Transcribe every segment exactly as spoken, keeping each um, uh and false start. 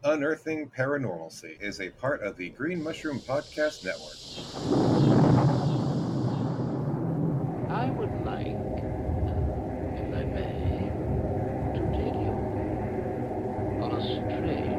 Unearthing Paranormalcy is a part of the Green Mushroom Podcast Network. I would like, if I may, to take you on a strange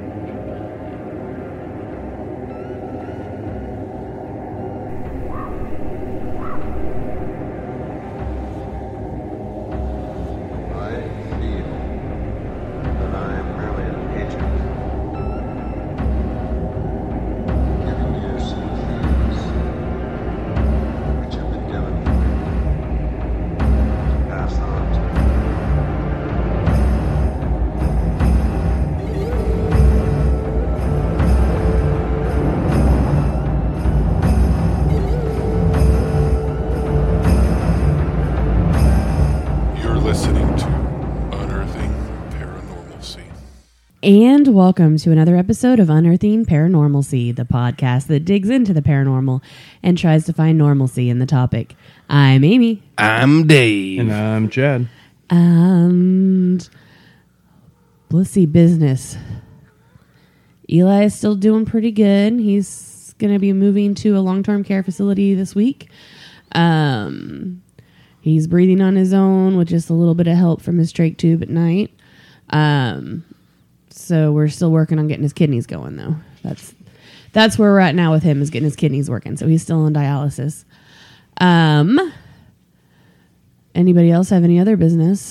And welcome to another episode of Unearthing Paranormalcy, the podcast that digs into the paranormal and tries to find normalcy in the topic. I'm Amy. I'm Dave. And I'm Chad. And let's see, business. Eli is still doing pretty good. He's going to be moving to a long-term care facility this week. Um, he's breathing on his own with just a little bit of help from his trach tube at night. Um... So we're still working on getting his kidneys going, though. That's that's where we're at now with him, is getting his kidneys working. So he's still on dialysis. Um, anybody else have any other business?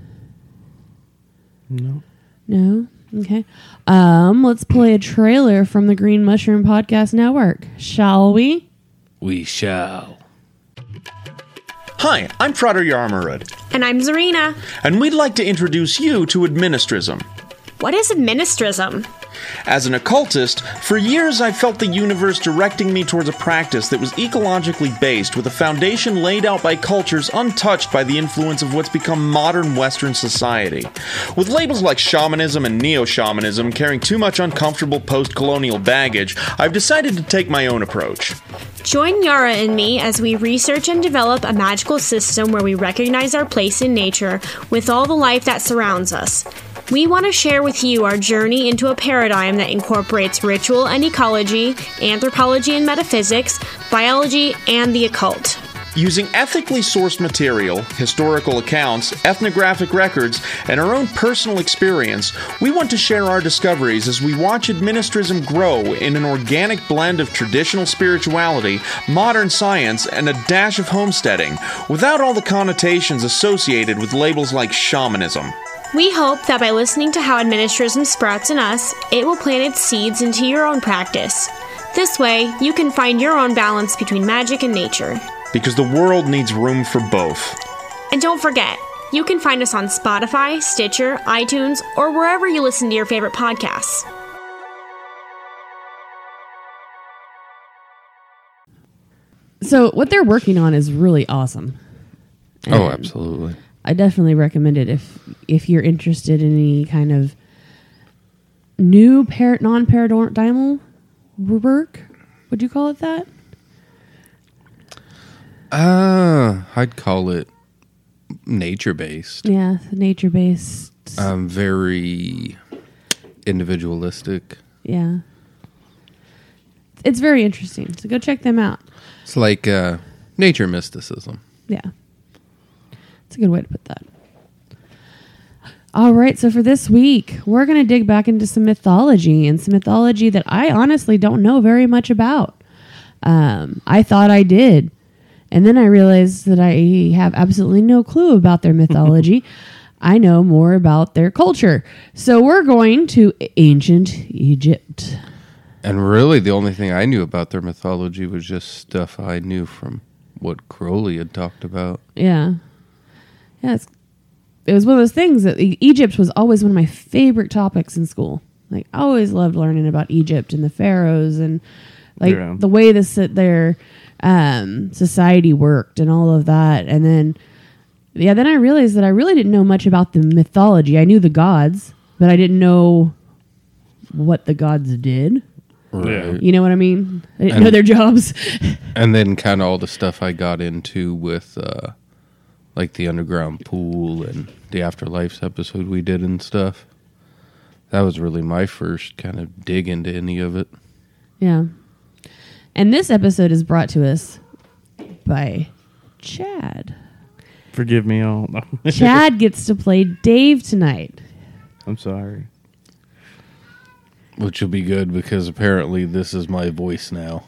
No. No? Okay. Um, let's play a trailer from the Green Mushroom Podcast Network. Shall we? We shall. Hi, I'm Frater Yarmarud. And I'm Zarina. And we'd like to introduce you to Administrism. What is Administrism? As an occultist, for years I felt the universe directing me towards a practice that was ecologically based, with a foundation laid out by cultures untouched by the influence of what's become modern Western society. With labels like shamanism and neo-shamanism carrying too much uncomfortable post-colonial baggage, I've decided to take my own approach. Join Yara and me as we research and develop a magical system where we recognize our place in nature with all the life that surrounds us. We want to share with you our journey into a paradigm that incorporates ritual and ecology, anthropology and metaphysics, biology, and the occult. Using ethically sourced material, historical accounts, ethnographic records, and our own personal experience, we want to share our discoveries as we watch Administrism grow in an organic blend of traditional spirituality, modern science, and a dash of homesteading, without all the connotations associated with labels like shamanism. We hope that by listening to how Administrism sprouts in us, it will plant its seeds into your own practice. This way, you can find your own balance between magic and nature. Because the world needs room for both. And don't forget, you can find us on Spotify, Stitcher, iTunes, or wherever you listen to your favorite podcasts. So what they're working on is really awesome. And oh, absolutely. I definitely recommend it if if you're interested in any kind of new par- non-paranormal work. Would you call it that? Uh, I'd call it nature-based. Yeah, nature-based. Um, very individualistic. Yeah. It's very interesting, so go check them out. It's like uh, nature mysticism. Yeah. It's a good way to put that. All right, so for this week, we're going to dig back into some mythology, and some mythology that I honestly don't know very much about. Um, I thought I did, and then I realized that I have absolutely no clue about their mythology. I know more about their culture. So we're going to ancient Egypt. And really, the only thing I knew about their mythology was just stuff I knew from what Crowley had talked about. Yeah. Yeah, it's, it was one of those things that Egypt was always one of my favorite topics in school. Like, I always loved learning about Egypt and the pharaohs and like Yeah. the way this their um, society worked and all of that. And then, yeah, then I realized that I really didn't know much about the mythology. I knew the gods, but I didn't know what the gods did. Right. You know what I mean? I didn't And- know their jobs. And then kind of all the stuff I got into with uh, like the underground pool and the Afterlives episode we did and stuff. That was really my first kind of dig into any of it. Yeah. And this episode is brought to us by Chad. Forgive me all. Chad gets to play Dave tonight. I'm sorry. Which will be good because apparently this is my voice now.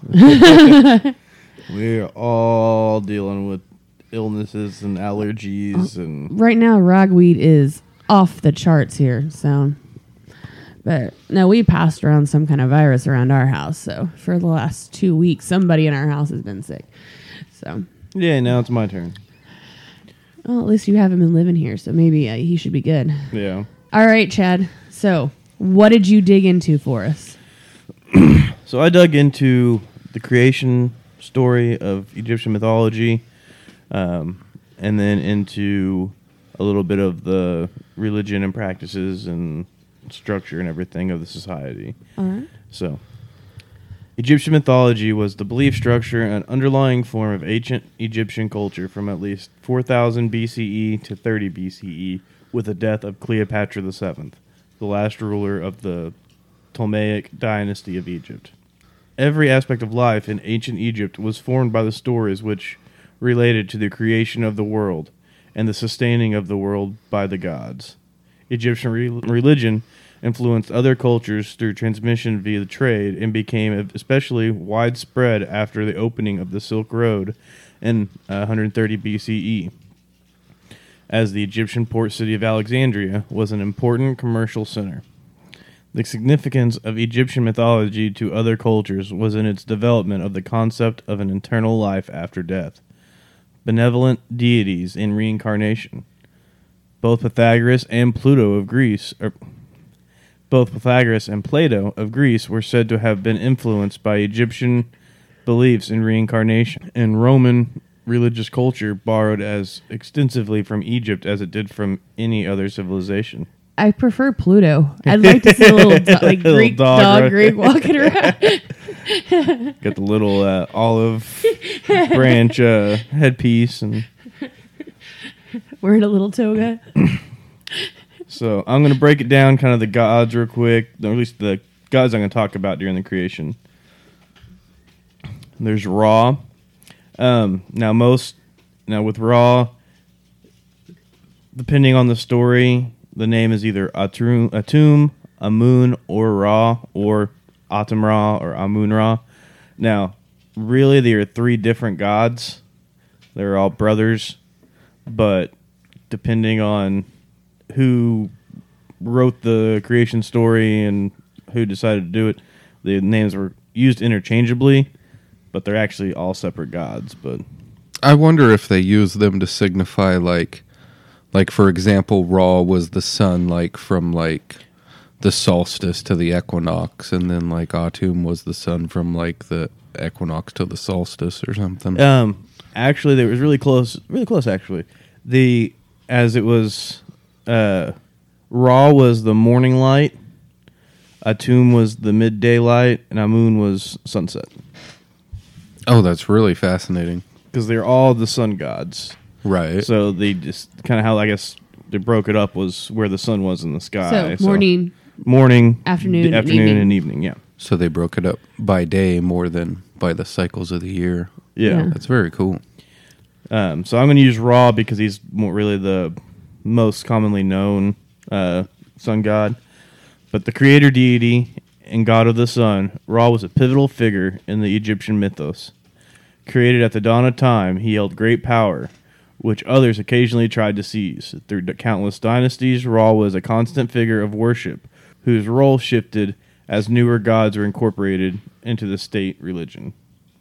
We're all dealing with illnesses and allergies and Right now, ragweed is off the charts here. So, but no, we passed around some kind of virus around our house. So for the last two weeks, somebody in our house has been sick. So, yeah, now it's my turn. well, at least you haven't been living here. So maybe uh, he should be good. Yeah. All right, Chad. So what did you dig into for us? So I dug into the creation story of Egyptian mythology, um, and then into a little bit of the religion and practices and structure and everything of the society. All right. So, Egyptian mythology was the belief structure and underlying form of ancient Egyptian culture from at least four thousand B C E to thirty B C E, with the death of Cleopatra the seventh, the last ruler of the Ptolemaic dynasty of Egypt. Every aspect of life in ancient Egypt was formed by the stories which related to the creation of the world and the sustaining of the world by the gods. Egyptian re- religion influenced other cultures through transmission via trade and became especially widespread after the opening of the Silk Road in uh, one hundred thirty B C E, as the Egyptian port city of Alexandria was an important commercial center. The significance of Egyptian mythology to other cultures was in its development of the concept of an eternal life after death, benevolent deities in reincarnation. Both Pythagoras and Pluto of Greece, or both Pythagoras and Plato of Greece, were said to have been influenced by Egyptian beliefs in reincarnation, and Roman religious culture borrowed as extensively from Egypt as it did from any other civilization. I prefer Pluto. I'd like to see a little do- like Little Greek dog, dog, right? Greek walking around. Got the little uh, olive branch uh, headpiece, and Wearing a little toga. so I'm going to break it down, kind of the gods real quick, or at least the gods I'm going to talk about during the creation. There's Ra. Um, now most now with Ra, depending on the story, the name is either Atum, Atum, Amun, or Ra, or Atum Ra, or Amun Ra. Now, really, there are three different gods. They're all brothers, but depending on who wrote the creation story and who decided to do it, the names were used interchangeably, but they're actually all separate gods. But I wonder if they use them to signify, like, like for example, Ra was the sun, like from like the solstice to the equinox, and then like Atum was the sun from like the equinox to the solstice or something. Um, actually, they was really close, really close. Actually, the as it was, uh, Ra was the morning light, Atum was the midday light, and Amun was sunset. Oh, that's really fascinating. Because they're all the sun gods, Right. so they just kind of how I guess they broke it up was where the sun was in the sky. So morning, morning, afternoon, d- and afternoon, evening. and evening. Yeah, So they broke it up by day more than by the cycles of the year. yeah. Yeah. That's very cool. Um, so I'm going to use Ra because he's more really the most commonly known uh, sun god. But the creator deity and god of the sun, Ra was a pivotal figure in the Egyptian mythos. Created at the dawn of time, he held great power, which others occasionally tried to seize. Through d- countless dynasties, Ra was a constant figure of worship, whose role shifted as newer gods were incorporated into the state religion.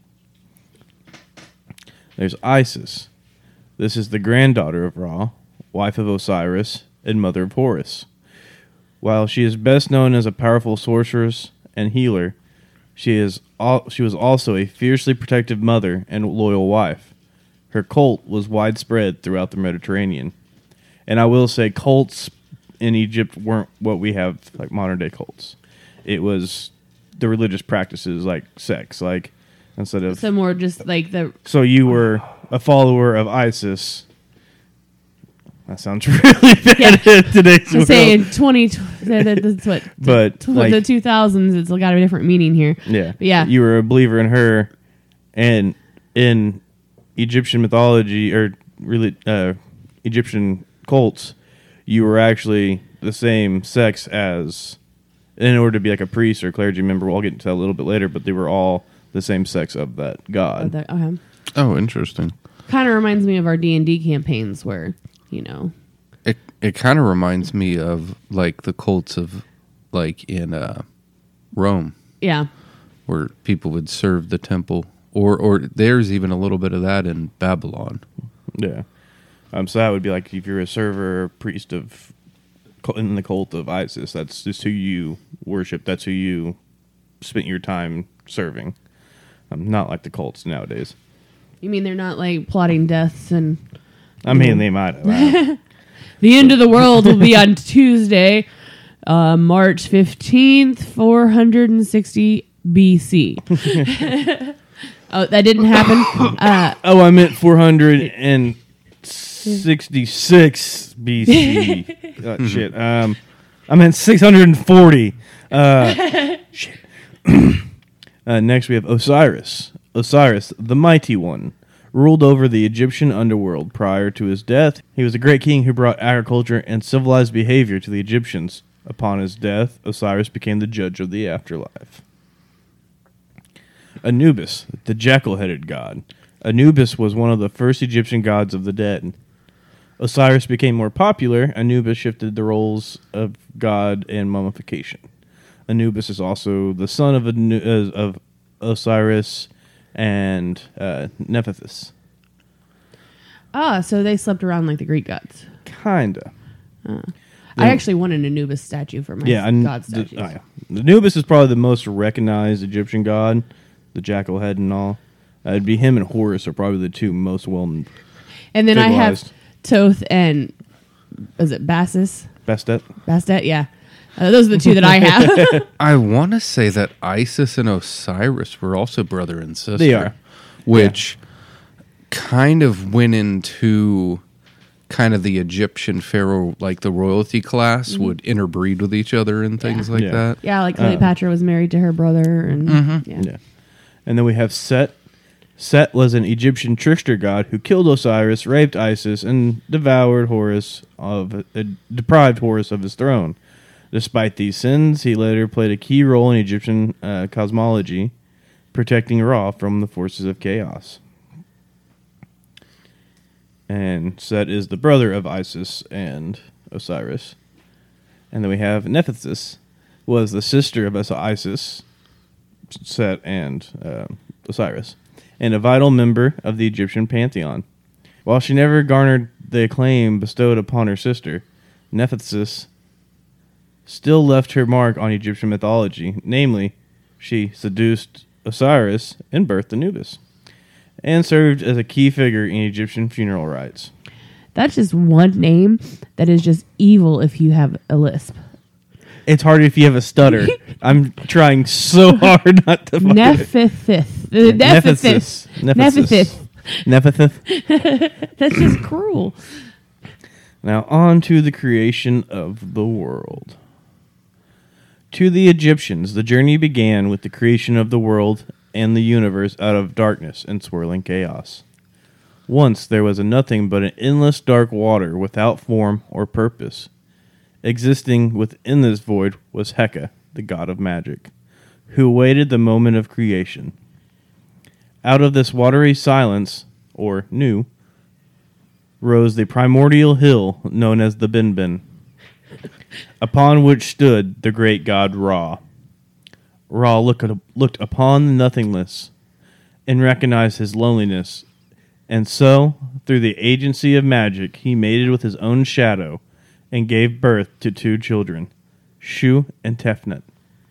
There's Isis. This is the granddaughter of Ra, wife of Osiris, and mother of Horus. While she is best known as a powerful sorceress and healer, she is al- she was also a fiercely protective mother and loyal wife. Her cult was widespread throughout the Mediterranean. And I will say cults in Egypt weren't what we have like modern day cults. It was the religious practices like sex, like instead of so more just like the so you were a follower of Isis. That sounds really bad Yeah. in today's I'm world. saying twenty So that- that's what. But, t- like- the two thousands, it's got a different meaning here. Yeah. But yeah. You were a believer in her, and in Egyptian mythology, or really uh, Egyptian cults, you were actually the same sex as, in order to be like a priest or clergy member, we'll get into that a little bit later, but they were all the same sex of that Oh, god. that- okay. Oh, interesting. Kind of reminds me of our D and D campaigns where, you know, It it kind of reminds me of like the cults of like in uh, Rome, yeah. where people would serve the temple, or or there's even a little bit of that in Babylon. Yeah. Um, so that would be like if you're a server or priest of in the cult of Isis, that's just who you worship. That's who you spent your time serving. Um, not like the cults nowadays. You mean they're not like plotting deaths and I mean, they might have. uh, the end of the world will be on Tuesday, uh, March fifteenth, four hundred sixty B C. Oh, that didn't happen. Uh, oh, I meant four hundred sixty-six B C. oh, shit. Um, I meant six hundred forty. Uh, shit. uh, next, we have Osiris. Osiris, the Mighty One, ruled over the Egyptian underworld prior to his death. He was a great king who brought agriculture and civilized behavior to the Egyptians. Upon his death, Osiris became the judge of the afterlife. Anubis, the jackal-headed god. Anubis was one of the first Egyptian gods of the dead. Osiris became more popular. Anubis shifted the roles of god and mummification. Anubis is also the son of, Anu- uh, of Osiris and uh, Nephthys. ah, so they slept around like the Greek gods. Kinda. I actually want an Anubis statue for my Yeah, An- god the- statues. oh, yeah. Anubis is probably the most recognized Egyptian god, the jackal head and all. Uh, it'd be him and Horus are probably the two most well known. And then I have Visualized. Toth and, is it Bassus? Bastet. Bastet, yeah. Uh, those are the two that I have. I want to say that Isis and Osiris were also brother and sister. They are. Which kind of went into kind of the Egyptian pharaoh, like the royalty class would interbreed with each other and things Yeah. like Yeah. that. Yeah, like Cleopatra was married to her brother, and yeah. Yeah. And then we have Set. Set was an Egyptian trickster god who killed Osiris, raped Isis, and devoured Horus of uh, deprived Horus of his throne. Despite these sins, he later played a key role in Egyptian uh, cosmology, protecting Ra from the forces of chaos. And Set is the brother of Isis and Osiris. And then we have Nephthys, was the sister of Isis, Set, and uh, Osiris, and a vital member of the Egyptian pantheon. While she never garnered the acclaim bestowed upon her sister, Nephthys still left her mark on Egyptian mythology. Namely, she seduced Osiris and birthed Anubis, and served as a key figure in Egyptian funeral rites. That's just one name that is just evil if you have a lisp. It's hard if you have a stutter. I'm trying so hard not to. fuck it. Nephthys. Uh, Nephthys. Nephthys. Nephthys. Nephthys. That's just cruel. Now on to the creation of the world. To the Egyptians, the journey began with the creation of the world and the universe out of darkness and swirling chaos. Once there was a nothing but an endless dark water without form or purpose. Existing within this void was Heka, the god of magic, who awaited the moment of creation. Out of this watery silence, or Nu, rose the primordial hill known as the Benben, upon which stood the great god Ra. Ra look at, looked upon the nothingness and recognized his loneliness, and so, through the agency of magic, he mated with his own shadow and gave birth to two children, Shu and Tefnut.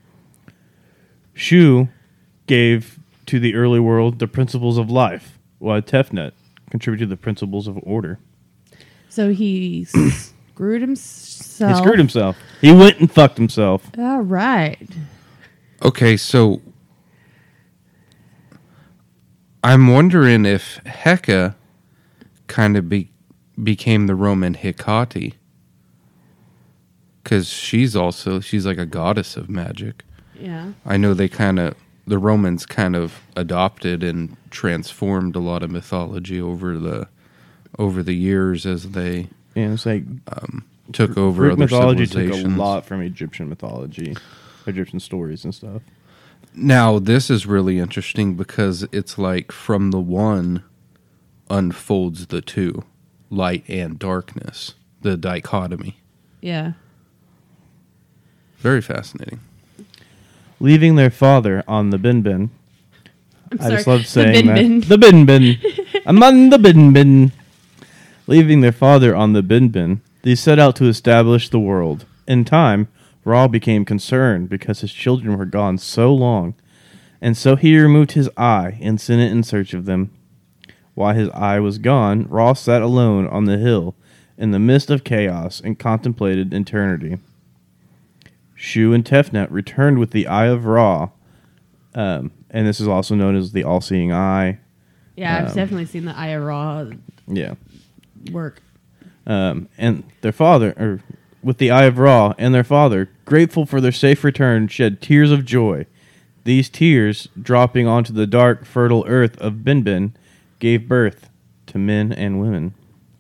Shu gave to the early world the principles of life, while Tefnut contributed the principles of order. So he screwed himself. He screwed himself. He went and fucked himself. All right. Okay, so I'm wondering if Heka kind of be, became the Roman Hecate. because she's also she's like a goddess of magic. Yeah. I know they kind of the Romans kind of adopted and transformed a lot of mythology over the over the years as they And it's like um, took over Greek other mythology took a civilizations. lot from Egyptian mythology, Egyptian stories and stuff. Now, this is really interesting because it's like from the one unfolds the two, light and darkness, the dichotomy. Yeah. Very fascinating. Leaving their father on the bin bin. I'm I just sorry. love saying the bin that. bin. The bin bin. I'm on the bin bin. Leaving their father on the bin bin, they set out to establish the world. In time, Ra became concerned because his children were gone so long, and so he removed his eye and sent it in search of them. While his eye was gone, Ra sat alone on the hill in the midst of chaos and contemplated eternity. Shu and Tefnut returned with the Eye of Ra, um, and this is also known as the All-Seeing Eye. Yeah, I've Um, definitely seen the Eye of Ra Yeah. work. Um, and their father, or with the Eye of Ra, and their father, grateful for their safe return, shed tears of joy. These tears, dropping onto the dark, fertile earth of Bin Bin, gave birth to men and women.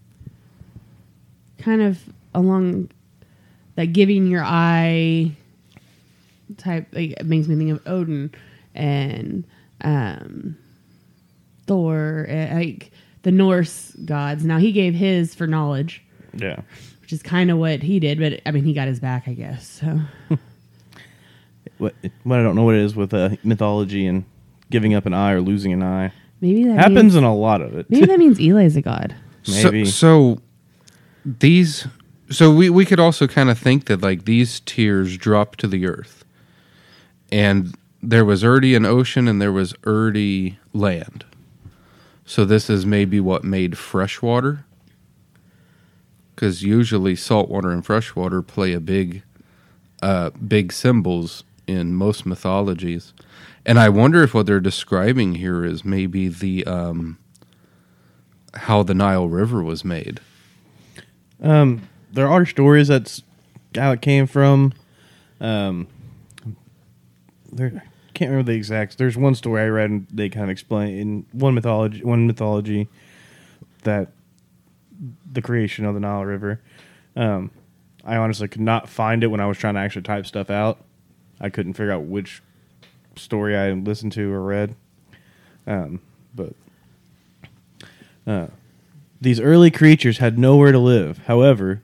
Kind of along that giving your eye type, like, it makes me think of Odin and um, Thor, uh, like the Norse gods. Now, he gave his for knowledge, Yeah. which is kind of what he did, but I mean, he got his back, I guess. So What, what I don't know what it is with uh, mythology and giving up an eye or losing an eye. maybe that Happens means, in a lot of it. maybe that means Eli's a god. Maybe. So, so these, so we, we could also kind of think that like these tears dropped to the earth, and there was already an ocean and there was already land. So this is maybe what made fresh water, because usually saltwater and freshwater play a big, uh, big symbols in most mythologies. And I wonder if what they're describing here is maybe the um, how the Nile River was made. Um, there are stories that's how it came from. Um, there can't remember the exacts. There's one story I read and they kind of explain in one mythology, one mythology that the creation of the Nile River. Um, I honestly could not find it when I was trying to actually type stuff out. I couldn't figure out which story I listened to or read. Um, but uh, these early creatures had nowhere to live. However,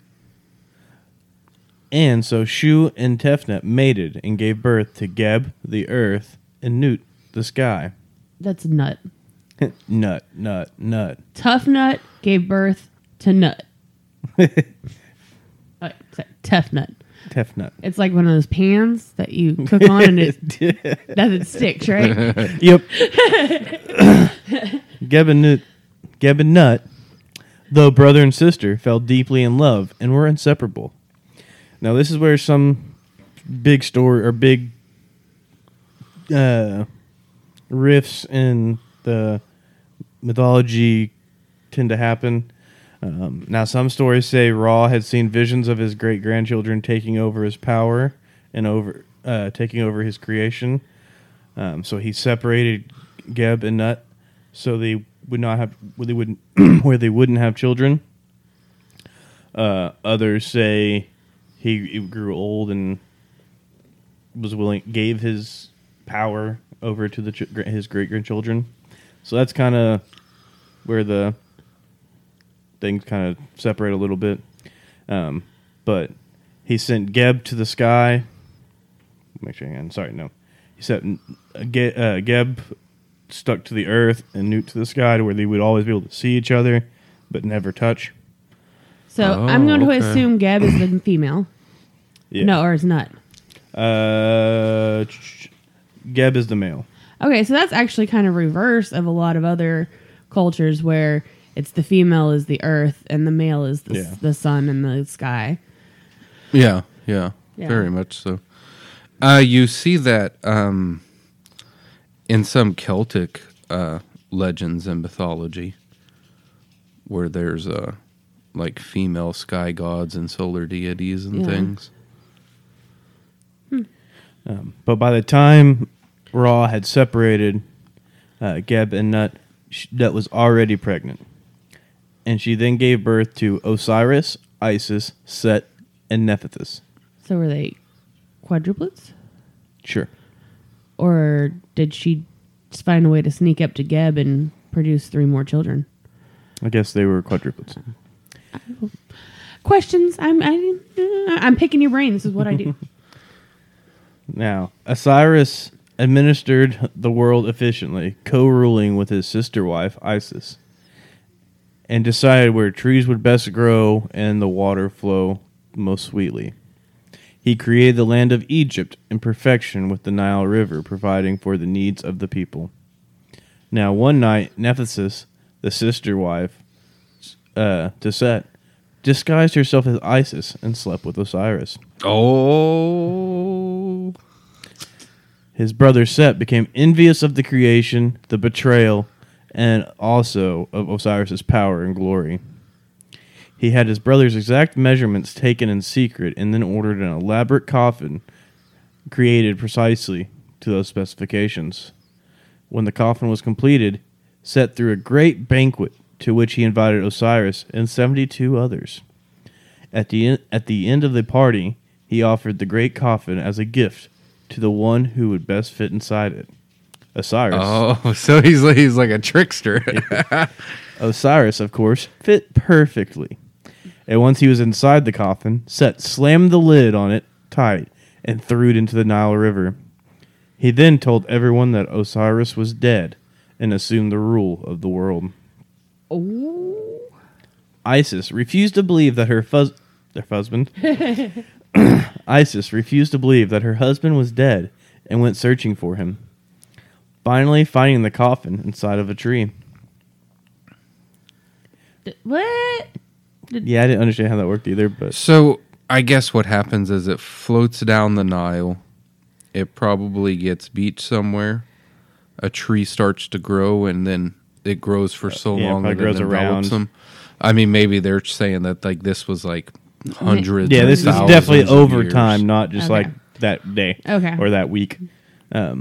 and so Shu and Tefnut mated and gave birth to Geb, the earth, and Nut, the sky. That's Nut. Nut, nut, nut. Tough Nut gave birth to Nut. Oh, sorry, Tough Nut. Tefnut. It's like one of those pans that you cook on and it doesn't stick, right? Yep. Geb and Nut, Geb and Nut, though brother and sister, fell deeply in love and were inseparable. Now, this is where some big story or big uh, riffs in the mythology tend to happen. Um, now, some stories say Ra had seen visions of his great grandchildren taking over his power and over uh, taking over his creation. Um, so he separated Geb and Nut so they would not have where they wouldn't where they wouldn't have children. Uh, others say he, he grew old and was willing gave his power over to the ch- his great grandchildren. So that's kind of where the things kind of separate a little bit. Um, but he sent Geb to the sky. Make sure I'm sorry, no. He sent uh, Ge- uh, Geb stuck to the earth and Nut to the sky to where they would always be able to see each other but never touch. So Oh, I'm going to okay. assume Geb is the female. Yeah. No, or is Nut. Uh, ch- Geb is the male. Okay, so that's actually kind of reverse of a lot of other cultures where it's the female is the earth and the male is the, Yeah. the sun and the sky. Yeah, yeah, Yeah. very much so. Uh, you see that um, in some Celtic uh, legends and mythology, where there's uh, like female sky gods and solar deities and Yeah. things. Um, but by the time Ra had separated uh, Geb and Nut, sh- Nut was already pregnant. And she then gave birth to Osiris, Isis, Set, and Nephthys. So were they quadruplets? Sure. Or did she just find a way to sneak up to Geb and produce three more children? I guess they were quadruplets. Questions? I'm I, I'm picking your brain. This is what I do. Now, Osiris administered the world efficiently, co-ruling with his sister wife, Isis, and decided where trees would best grow and the water flow most sweetly. He created the land of Egypt in perfection with the Nile River providing for the needs of the people. Now, one night, Nephthys, the sister wife uh, to Set, disguised herself as Isis and slept with Osiris. Oh. His brother Set became envious of the creation, the betrayal, and also of Osiris's power and glory. He had his brother's exact measurements taken in secret and then ordered an elaborate coffin created precisely to those specifications. When the coffin was completed, Set threw a great banquet to which he invited Osiris and seventy-two others. At the en- at the end of the party, he offered the great coffin as a gift to the one who would best fit inside it. Osiris. Oh, so he's like, he's like a trickster. Osiris, of course, fit perfectly. And once he was inside the coffin, Set slammed the lid on it tight and threw it into the Nile River. He then told everyone that Osiris was dead and assumed the rule of the world. Oh. Isis refused to believe that her fuzz- their husband Isis refused to believe that her husband was dead and went searching for him, finally finding the coffin inside of a tree. D- what? Yeah, I didn't understand how that worked either, but So I guess what happens is it floats down the Nile. It probably gets beached somewhere. A tree starts to grow, and then it grows for so yeah, long probably that it grows envelops around. them. I mean, maybe they're saying that like this was like hundreds. yeah, and this is thousands definitely of over years. time, not just Okay. like that day Okay. or that week. Um,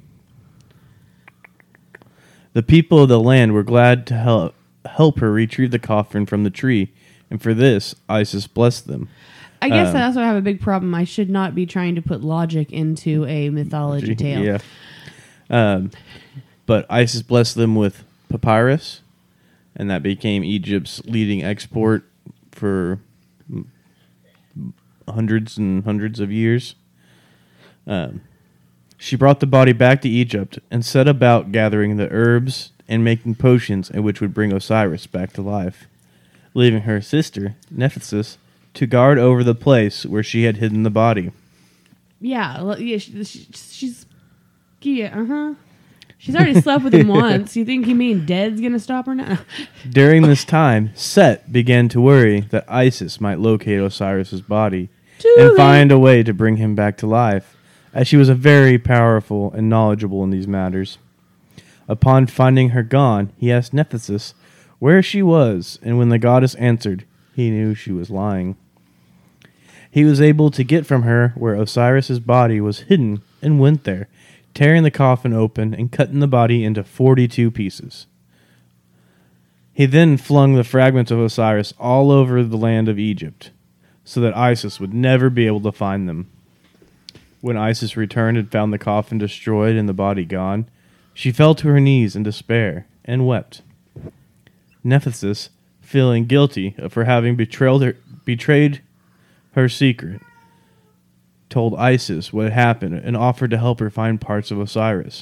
the people of the land were glad to help help her retrieve the coffin from the tree, and for this, Isis blessed them. I guess Um, that's why I have a big problem. I should not be trying to put logic into a mythology tale. Yeah. Um, but Isis blessed them with papyrus, and that became Egypt's leading export for m- hundreds and hundreds of years. Um, she brought the body back to Egypt and set about gathering the herbs and making potions in which would bring Osiris back to life, leaving her sister, Nephthys, to guard over the place where she had hidden the body. Yeah, well, yeah she, she, she's... Yeah, uh-huh. She's already slept with him once. You think you mean dead's gonna stop her now? During this time, Set began to worry that Isis might locate Osiris's body Too and late. find a way to bring him back to life, as she was a very powerful and knowledgeable in these matters. Upon finding her gone, he asked Nephthys where she was, and when the goddess answered, he knew she was lying. He was able to get from her where Osiris's body was hidden and went there, tearing the coffin open and cutting the body into forty-two pieces. He then flung the fragments of Osiris all over the land of Egypt, so that Isis would never be able to find them. When Isis returned and found the coffin destroyed and the body gone, she fell to her knees in despair and wept. Nephthys, feeling guilty for having betrayed her, betrayed her secret, told Isis what had happened and offered to help her find parts of Osiris.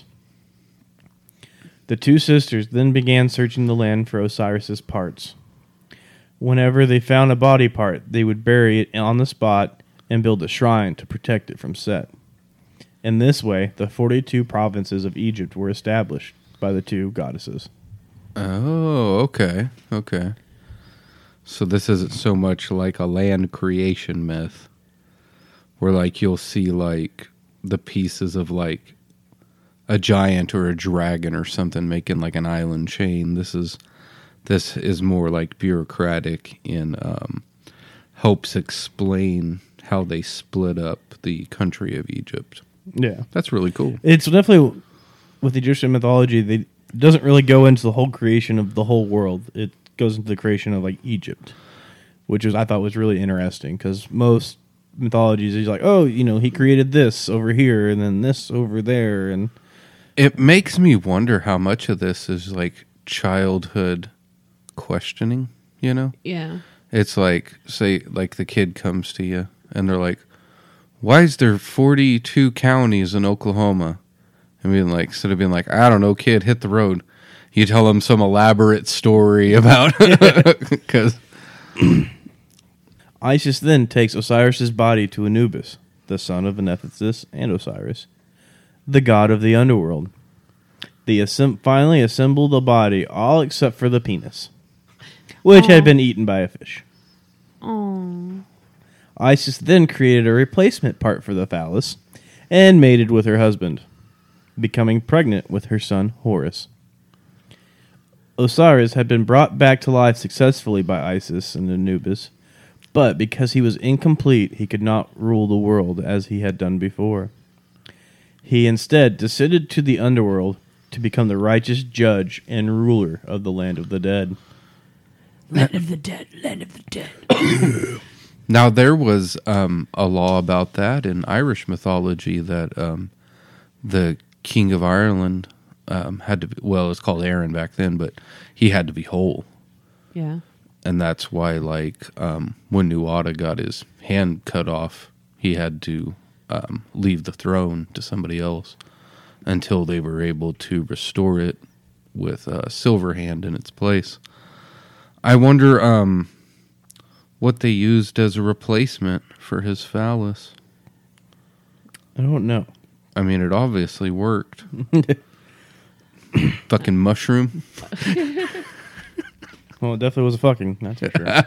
The two sisters then began searching the land for Osiris's parts. Whenever they found a body part, they would bury it on the spot and build a shrine to protect it from Set. In this way, the forty-two provinces of Egypt were established by the two goddesses. Oh, okay, okay. So this isn't so much like a land creation myth, where like you'll see like the pieces of like a giant or a dragon or something making like an island chain. This is this is more like bureaucratic and um, helps explain how they split up the country of Egypt. Yeah. That's really cool. It's definitely, with Egyptian mythology, they it doesn't really go into the whole creation of the whole world. It goes into the creation of like Egypt, which is I thought was really interesting because most mythologies he's like, oh, you know, he created this over here and then this over there, and It makes me wonder how much of this is like childhood questioning, you know? Yeah. It's like, say, like the kid comes to you and they're like, why is there forty-two counties in Oklahoma? I mean, like, instead of being like, I don't know, kid, hit the road. You tell them some elaborate story about, because Isis then takes Osiris's body to Anubis, the son of Nephthys and Osiris, the god of the underworld. They assemb- finally assemble the body, all except for the penis, which had Aw. been eaten by a fish. Oh. Isis then created a replacement part for the phallus and mated with her husband, becoming pregnant with her son Horus. Osiris had been brought back to life successfully by Isis and Anubis, but because he was incomplete, he could not rule the world as he had done before. He instead descended to the underworld to become the righteous judge and ruler of the land of the dead. Land of the dead, land of the dead. now there was um, a law about that in Irish mythology that um, the King of Ireland um, had to be, well, it was called Aaron back then, but he had to be whole. Yeah. And that's why, like, um, when Nuada got his hand cut off, he had to um, leave the throne to somebody else until they were able to restore it with a silver hand in its place. I wonder um, what they used as a replacement for his phallus. I don't know. I mean, it obviously worked. Fucking mushroom. Well, it definitely was a fucking, that's for sure.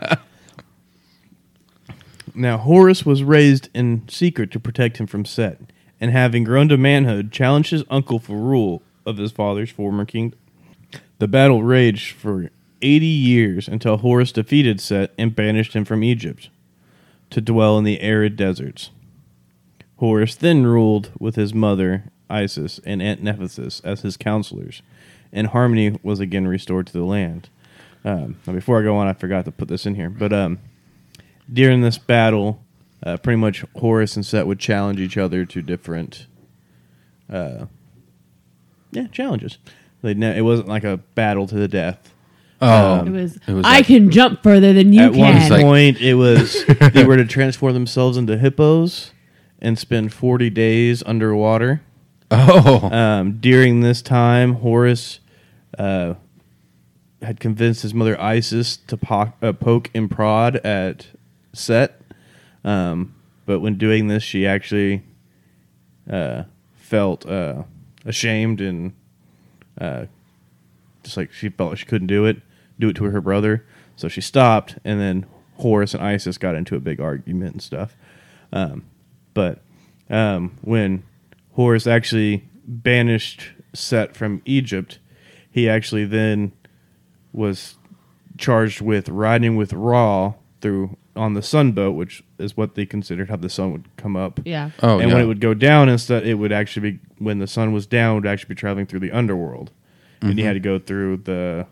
Now, Horus was raised in secret to protect him from Set, and having grown to manhood, challenged his uncle for rule of his father's former kingdom. The battle raged for eighty years until Horus defeated Set and banished him from Egypt to dwell in the arid deserts. Horus then ruled with his mother, Isis, and Aunt Nephthys as his counselors, and harmony was again restored to the land. Um, now before I go on, I forgot to put this in here, but um, during this battle, uh, pretty much Horus and Set would challenge each other to different, uh, yeah, challenges. They'd ne- it wasn't like a battle to the death. Oh, It was, It was I like- can jump further than you At one can. like- point, it was they were to transform themselves into hippos and spend forty days underwater. oh, Um, during this time, Horus uh, had convinced his mother Isis to po- uh, poke and prod at Set. Um, but when doing this, she actually uh, felt uh, ashamed and uh, just like she felt like she couldn't do it, do it to her brother. So she stopped, and then Horus and Isis got into a big argument and stuff. Um, but um, when Horus actually banished Set from Egypt, he actually then was charged with riding with Ra through on the sun boat, which is what they considered how the sun would come up. Yeah. oh, and yeah. when it would go down, instead, it would actually be when the sun was down, it would actually be traveling through the underworld, and you had to go through the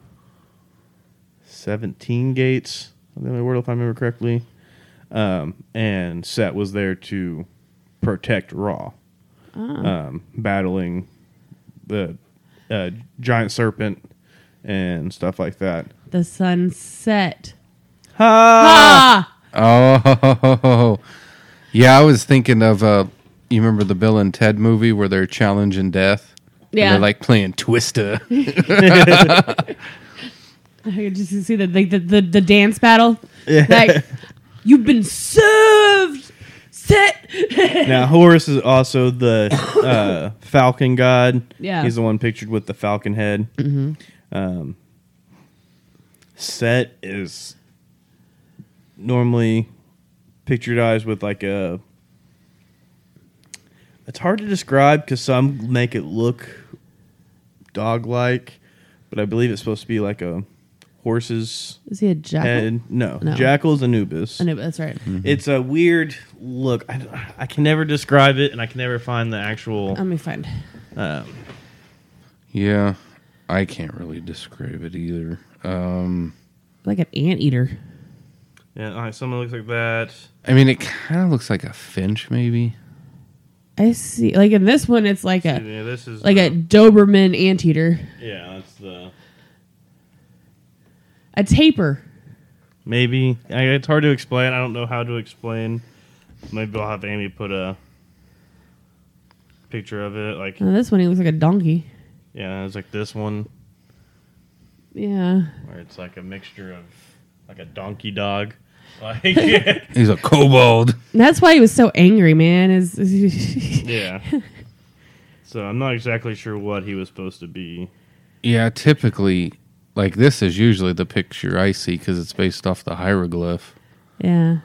seventeen gates. I think my word, if I remember correctly. Um, and Set was there to protect Ra, um, battling the uh, giant serpent and stuff like that. The sun set. Ha! Ah! Oh, yeah. I was thinking of uh, you remember the Bill and Ted movie where they're challenging death? And Yeah. they're like playing Twista. I could just see the like the, the, the dance battle. Like, you've been served. Set. Now, Horus is also the uh, falcon god. Yeah. He's the one pictured with the falcon head. Mm-hmm. Um, Set is normally pictured with like a... It's hard to describe because some make it look dog-like, but I believe it's supposed to be like a horse's Is he a jackal? head. No, No. Jackal's Anubis. I know, that's right. It's a weird look. I, I can never describe it, and I can never find the actual. Let me find. Um, Yeah, I can't really describe it either. Um, Like an anteater. yeah, like, someone looks like that. I mean, it kind of looks like a finch, maybe. I see. Like in this one, it's like a Yeah, this is like the, a Doberman anteater. Yeah, that's the A tapir. maybe. I, it's hard to explain. I don't know how to explain. Maybe I'll have Amy put a picture of it. Like, Oh, this one, he looks like a donkey. yeah, it's like this one Yeah. where it's like a mixture of like a donkey dog. Like, He's a kobold. That's why he was so angry, man. Is yeah. So I'm not exactly sure what he was supposed to be. Yeah, typically, like this is usually the picture I see because it's based off the hieroglyph. yeah.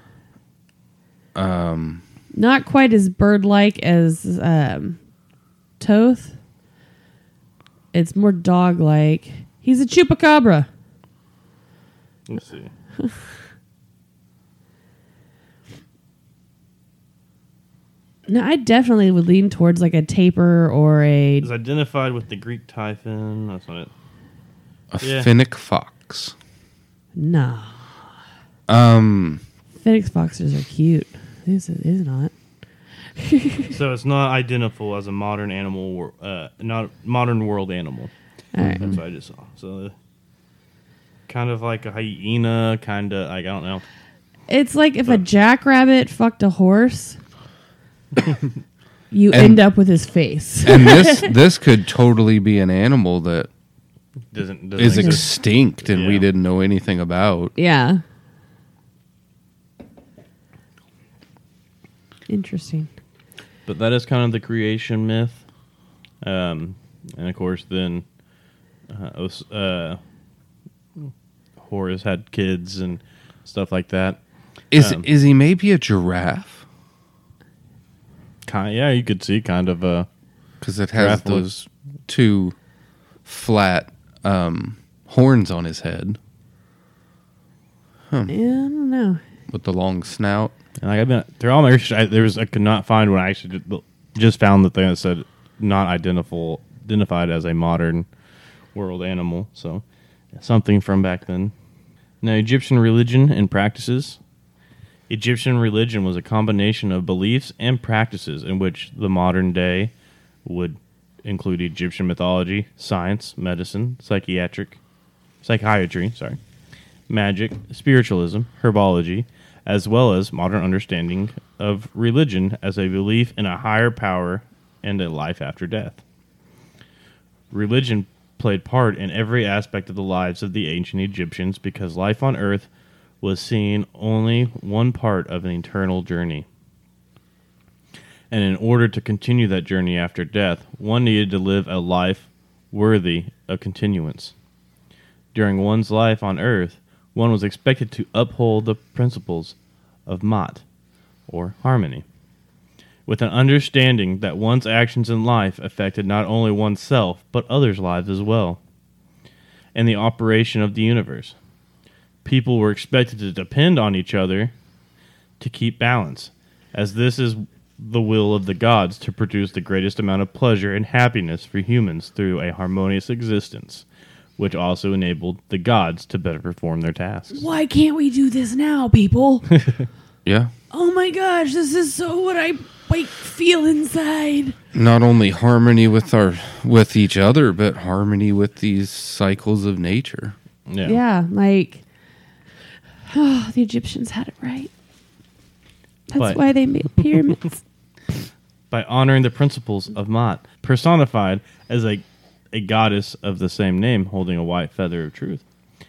Um, Not quite as bird-like as um, Toth. It's more dog-like. He's a chupacabra. Let's see. No, I definitely would lean towards like a tapir or a. Is identified with the Greek typhon. That's not it. a Yeah. finnick fox. No. Um, Phoenix foxes are cute. This is, is not. So it's not identifiable as a modern animal, wor- uh, not modern world animal. All right. That's what I just saw. So, uh, kind of like a hyena, kind of. Like, I don't know. It's like if a jackrabbit fucked a horse, you And- end up with his face. and this this could totally be an animal that Doesn't, doesn't is exist. extinct and we Yeah. didn't know anything about. Yeah. Interesting. But that is kind of the creation myth. Um, and of course, then uh, Os- uh, Horus had kids and stuff like that. Is Um, is he maybe a giraffe? Kind, yeah, you could see kind of a. Because it has Giraffe looks- those two flat um, horns on his head Yeah, I don't know. with the long snout. And like I've been through all my research, I, there was I could not find one. I actually just, just found the thing that said not identifiable, identified as a modern world animal. So something from back then. Now, Egyptian religion and practices. Egyptian religion was a combination of beliefs and practices in which the modern day would include Egyptian mythology, science, medicine, psychiatric, psychiatry, sorry, magic, spiritualism, herbology, as well as modern understanding of religion as a belief in a higher power and a life after death. Religion played part in every aspect of the lives of the ancient Egyptians because life on earth was seen only one part of an eternal journey. And in order to continue that journey after death, one needed to live a life worthy of continuance. During one's life on earth, one was expected to uphold the principles of Mat, or harmony, with an understanding that one's actions in life affected not only oneself, but others' lives as well, and the operation of the universe. People were expected to depend on each other to keep balance, as this is the will of the gods to produce the greatest amount of pleasure and happiness for humans through a harmonious existence, which also enabled the gods to better perform their tasks. Why can't we do this now, people? Yeah. Oh my gosh, this is so what I like feel inside. Not only harmony with our with each other, but harmony with these cycles of nature. Yeah. Yeah, like oh, the Egyptians had it right. That's But- why they made pyramids. By honoring the principles of Mat, personified as a, a goddess of the same name holding a white feather of truth.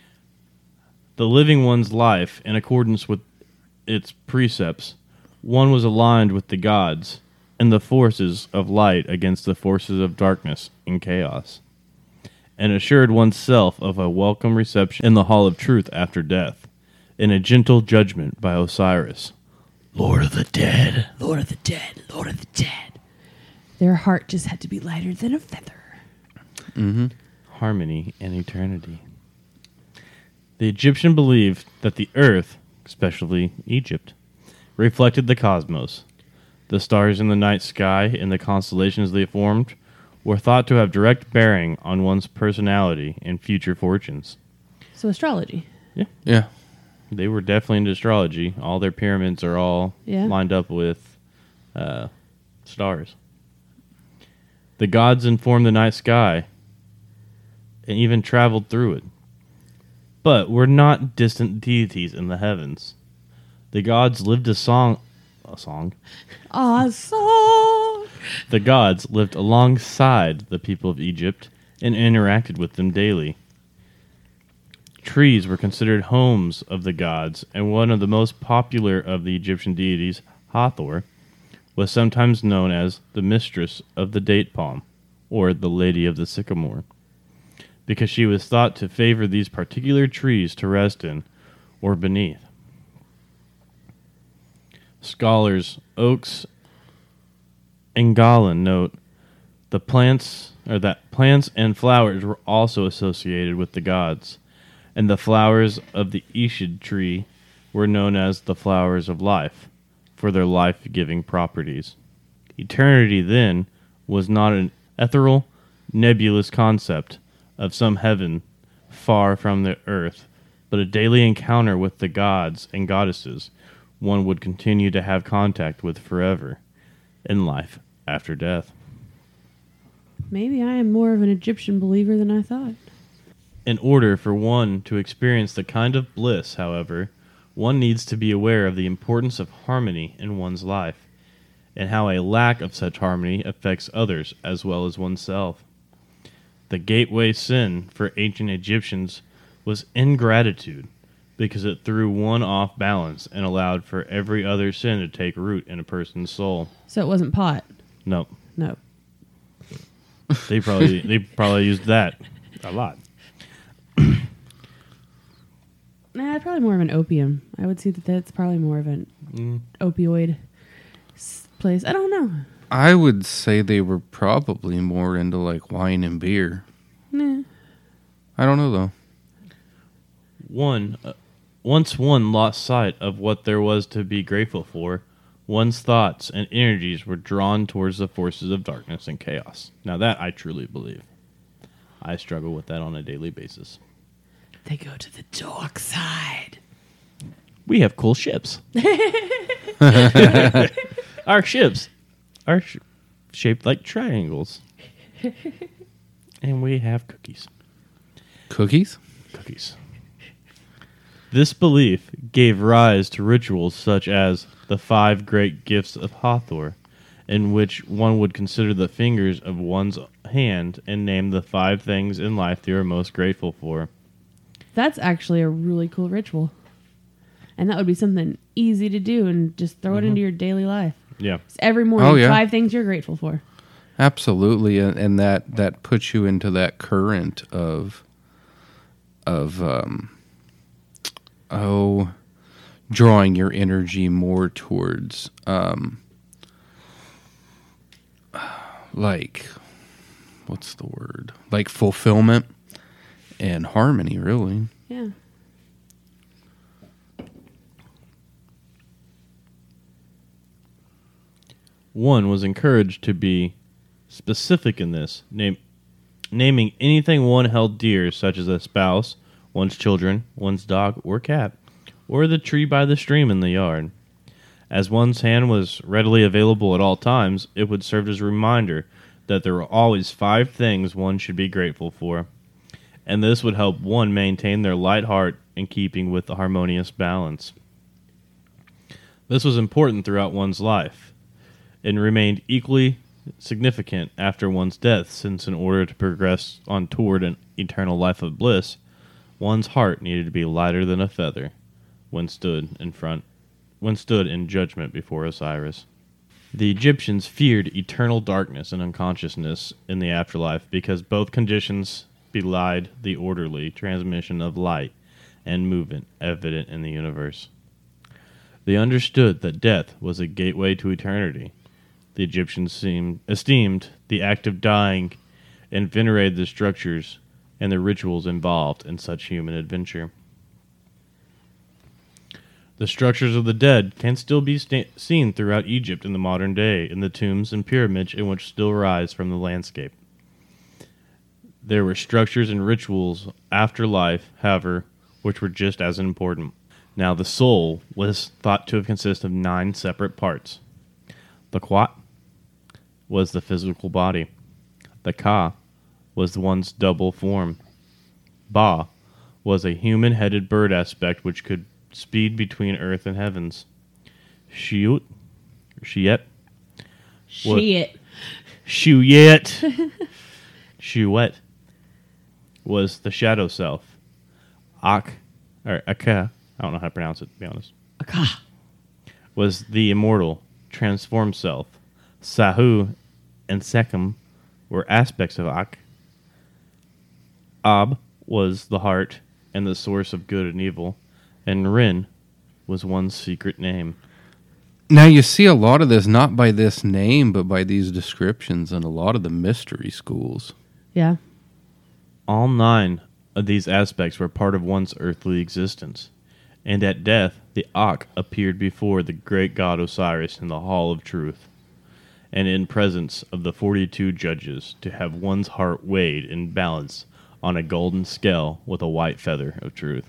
The living one's life, in accordance with its precepts, one was aligned with the gods and the forces of light against the forces of darkness and chaos, and assured oneself of a welcome reception in the hall of truth after death, in a gentle judgment by Osiris, Lord of the Dead. Lord of the dead, Lord of the dead. Their heart just had to be lighter than a feather. Harmony and eternity. The Egyptian believed that the earth, especially Egypt, reflected the cosmos. The stars in the night sky and the constellations they formed were thought to have direct bearing on one's personality and future fortunes. So astrology. Yeah. They were definitely into astrology. All their pyramids are all Yeah. lined up with uh, stars. The gods informed the night sky and even traveled through it. But were not distant deities in the heavens. The gods lived a song... A song? Ah, song. The gods lived alongside the people of Egypt and interacted with them daily. Trees were considered homes of the gods, and one of the most popular of the Egyptian deities, Hathor, was sometimes known as the mistress of the date palm, or the lady of the sycamore, because she was thought to favor these particular trees to rest in or beneath. Scholars Oakes and Gallen note the plants or that plants and flowers were also associated with the gods, and the flowers of the Ishid tree were known as the flowers of life for their life-giving properties. Eternity, then, was not an ethereal, nebulous concept of some heaven far from the earth, but a daily encounter with the gods and goddesses one would continue to have contact with forever in life after death. Maybe I am more of an Egyptian believer than I thought. In order for one to experience the kind of bliss, however, one needs to be aware of the importance of harmony in one's life, and how a lack of such harmony affects others as well as oneself. The gateway sin for ancient Egyptians was ingratitude, because it threw one off balance and allowed for every other sin to take root in a person's soul. So it wasn't pot. No, No. they probably they probably used that a lot. Nah, probably more of an opium. I would see that that's probably more of an Mm. opioid s- place. I don't know. I would say they were probably more into like wine and beer. Nah. I don't know though. One, uh, once one lost sight of what there was to be grateful for, one's thoughts and energies were drawn towards the forces of darkness and chaos. Now that I truly believe. I struggle with that on a daily basis. They go to the dark side. We have cool ships. Our ships are sh- shaped like triangles. And we have cookies. Cookies? Cookies. This belief gave rise to rituals such as the five great gifts of Hathor, in which one would consider the fingers of one's hand and name the five things in life they are most grateful for. That's actually a really cool ritual. And that would be something easy to do and just throw it into your daily life. Yeah. It's every morning, Oh, yeah. five things you're grateful for. Absolutely, and, and that that puts you into that current of of um oh drawing your energy more towards um like what's the word? Like fulfillment and harmony, really. Yeah. One was encouraged to be specific in this, name, naming anything one held dear, such as a spouse, one's children, one's dog or cat, or the tree by the stream in the yard. As one's hand was readily available at all times, it would serve as a reminder that there were always five things one should be grateful for, and this would help one maintain their light heart in keeping with the harmonious balance. This was important throughout one's life, and remained equally significant after one's death, since in order to progress on toward an eternal life of bliss, one's heart needed to be lighter than a feather when stood in front when stood in judgment before Osiris. The Egyptians feared eternal darkness and unconsciousness in the afterlife because both conditions belied the orderly transmission of light and movement evident in the universe. They understood that death was a gateway to eternity. The Egyptians seemed, esteemed the act of dying and venerated the structures and the rituals involved in such human adventure. The structures of the dead can still be sta- seen throughout Egypt in the modern day in the tombs and pyramids in which still rise from the landscape. There were structures and rituals after life, however, which were just as important. Now, the soul was thought to have consisted of nine separate parts. The Quat was the physical body. The Ka was one's double form. Ba was a human-headed bird aspect which could speed between earth and heavens. Shiut, Shiet, Shit. Shuyet, Shuet was the shadow self. Ak, or Aka, I don't know how to pronounce it, to be honest, Aka. was the immortal, transformed self. Sahu and Sekhem were aspects of Ak. Ab was the heart and the source of good and evil, and Rin was one's secret name. Now you see a lot of this not by this name, but by these descriptions in a lot of the mystery schools. Yeah. All nine of these aspects were part of one's earthly existence, and at death the Ak appeared before the great god Osiris in the Hall of Truth, and in presence of the forty-two judges to have one's heart weighed in balance on a golden scale with a white feather of truth.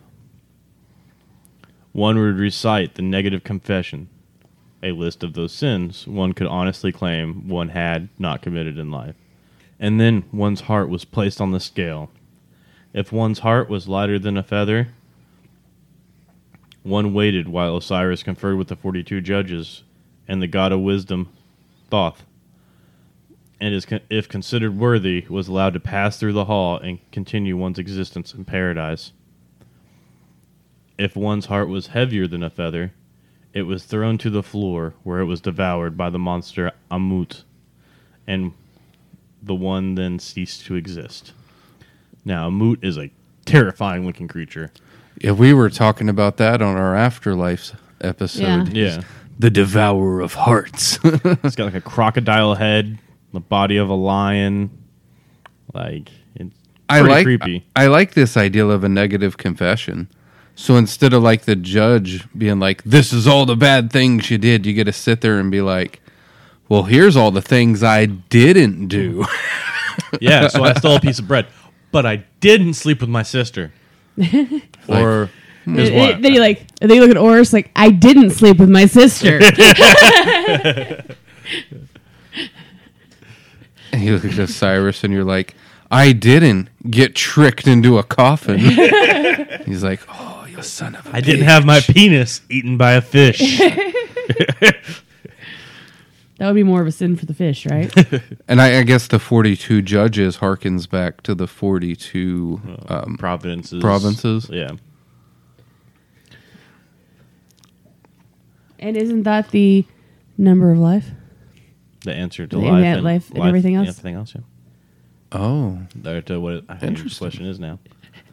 One would recite the negative confession, a list of those sins one could honestly claim one had not committed in life. And then one's heart was placed on the scale. If one's heart was lighter than a feather, one waited while Osiris conferred with the forty-two judges and the god of wisdom, Thoth, and is, if considered worthy, was allowed to pass through the hall and continue one's existence in paradise. If one's heart was heavier than a feather, it was thrown to the floor, where it was devoured by the monster Amut, and the one then ceased to exist. Now, Amut is a terrifying-looking creature. Yeah, we were talking about that on our Afterlife episode. Yeah. Yeah. The Devourer of Hearts. It's got like a crocodile head, the body of a lion. Like, it's I pretty like creepy. I like this idea of a negative confession. So instead of like the judge being like, "This is all the bad things you did," you get to sit there and be like, "Well, here's all the things I didn't do." Yeah, so I stole a piece of bread, but I didn't sleep with my sister. Or his Then wife. then you like, and then you look at Oris like, I didn't sleep with my sister. And you look at Osiris and you're like, "I didn't get tricked into a coffin." He's like, "Oh, you son of a I didn't have my penis eaten by a fish. That would be more of a sin for the fish, right? And I, I guess the forty-two judges harkens back to the forty-two um, Providences. provinces. Yeah. And isn't that the number of life? The answer to And life, that and life and everything else? Everything else, yeah. Oh, Or to what it, I think the Interesting. question is now.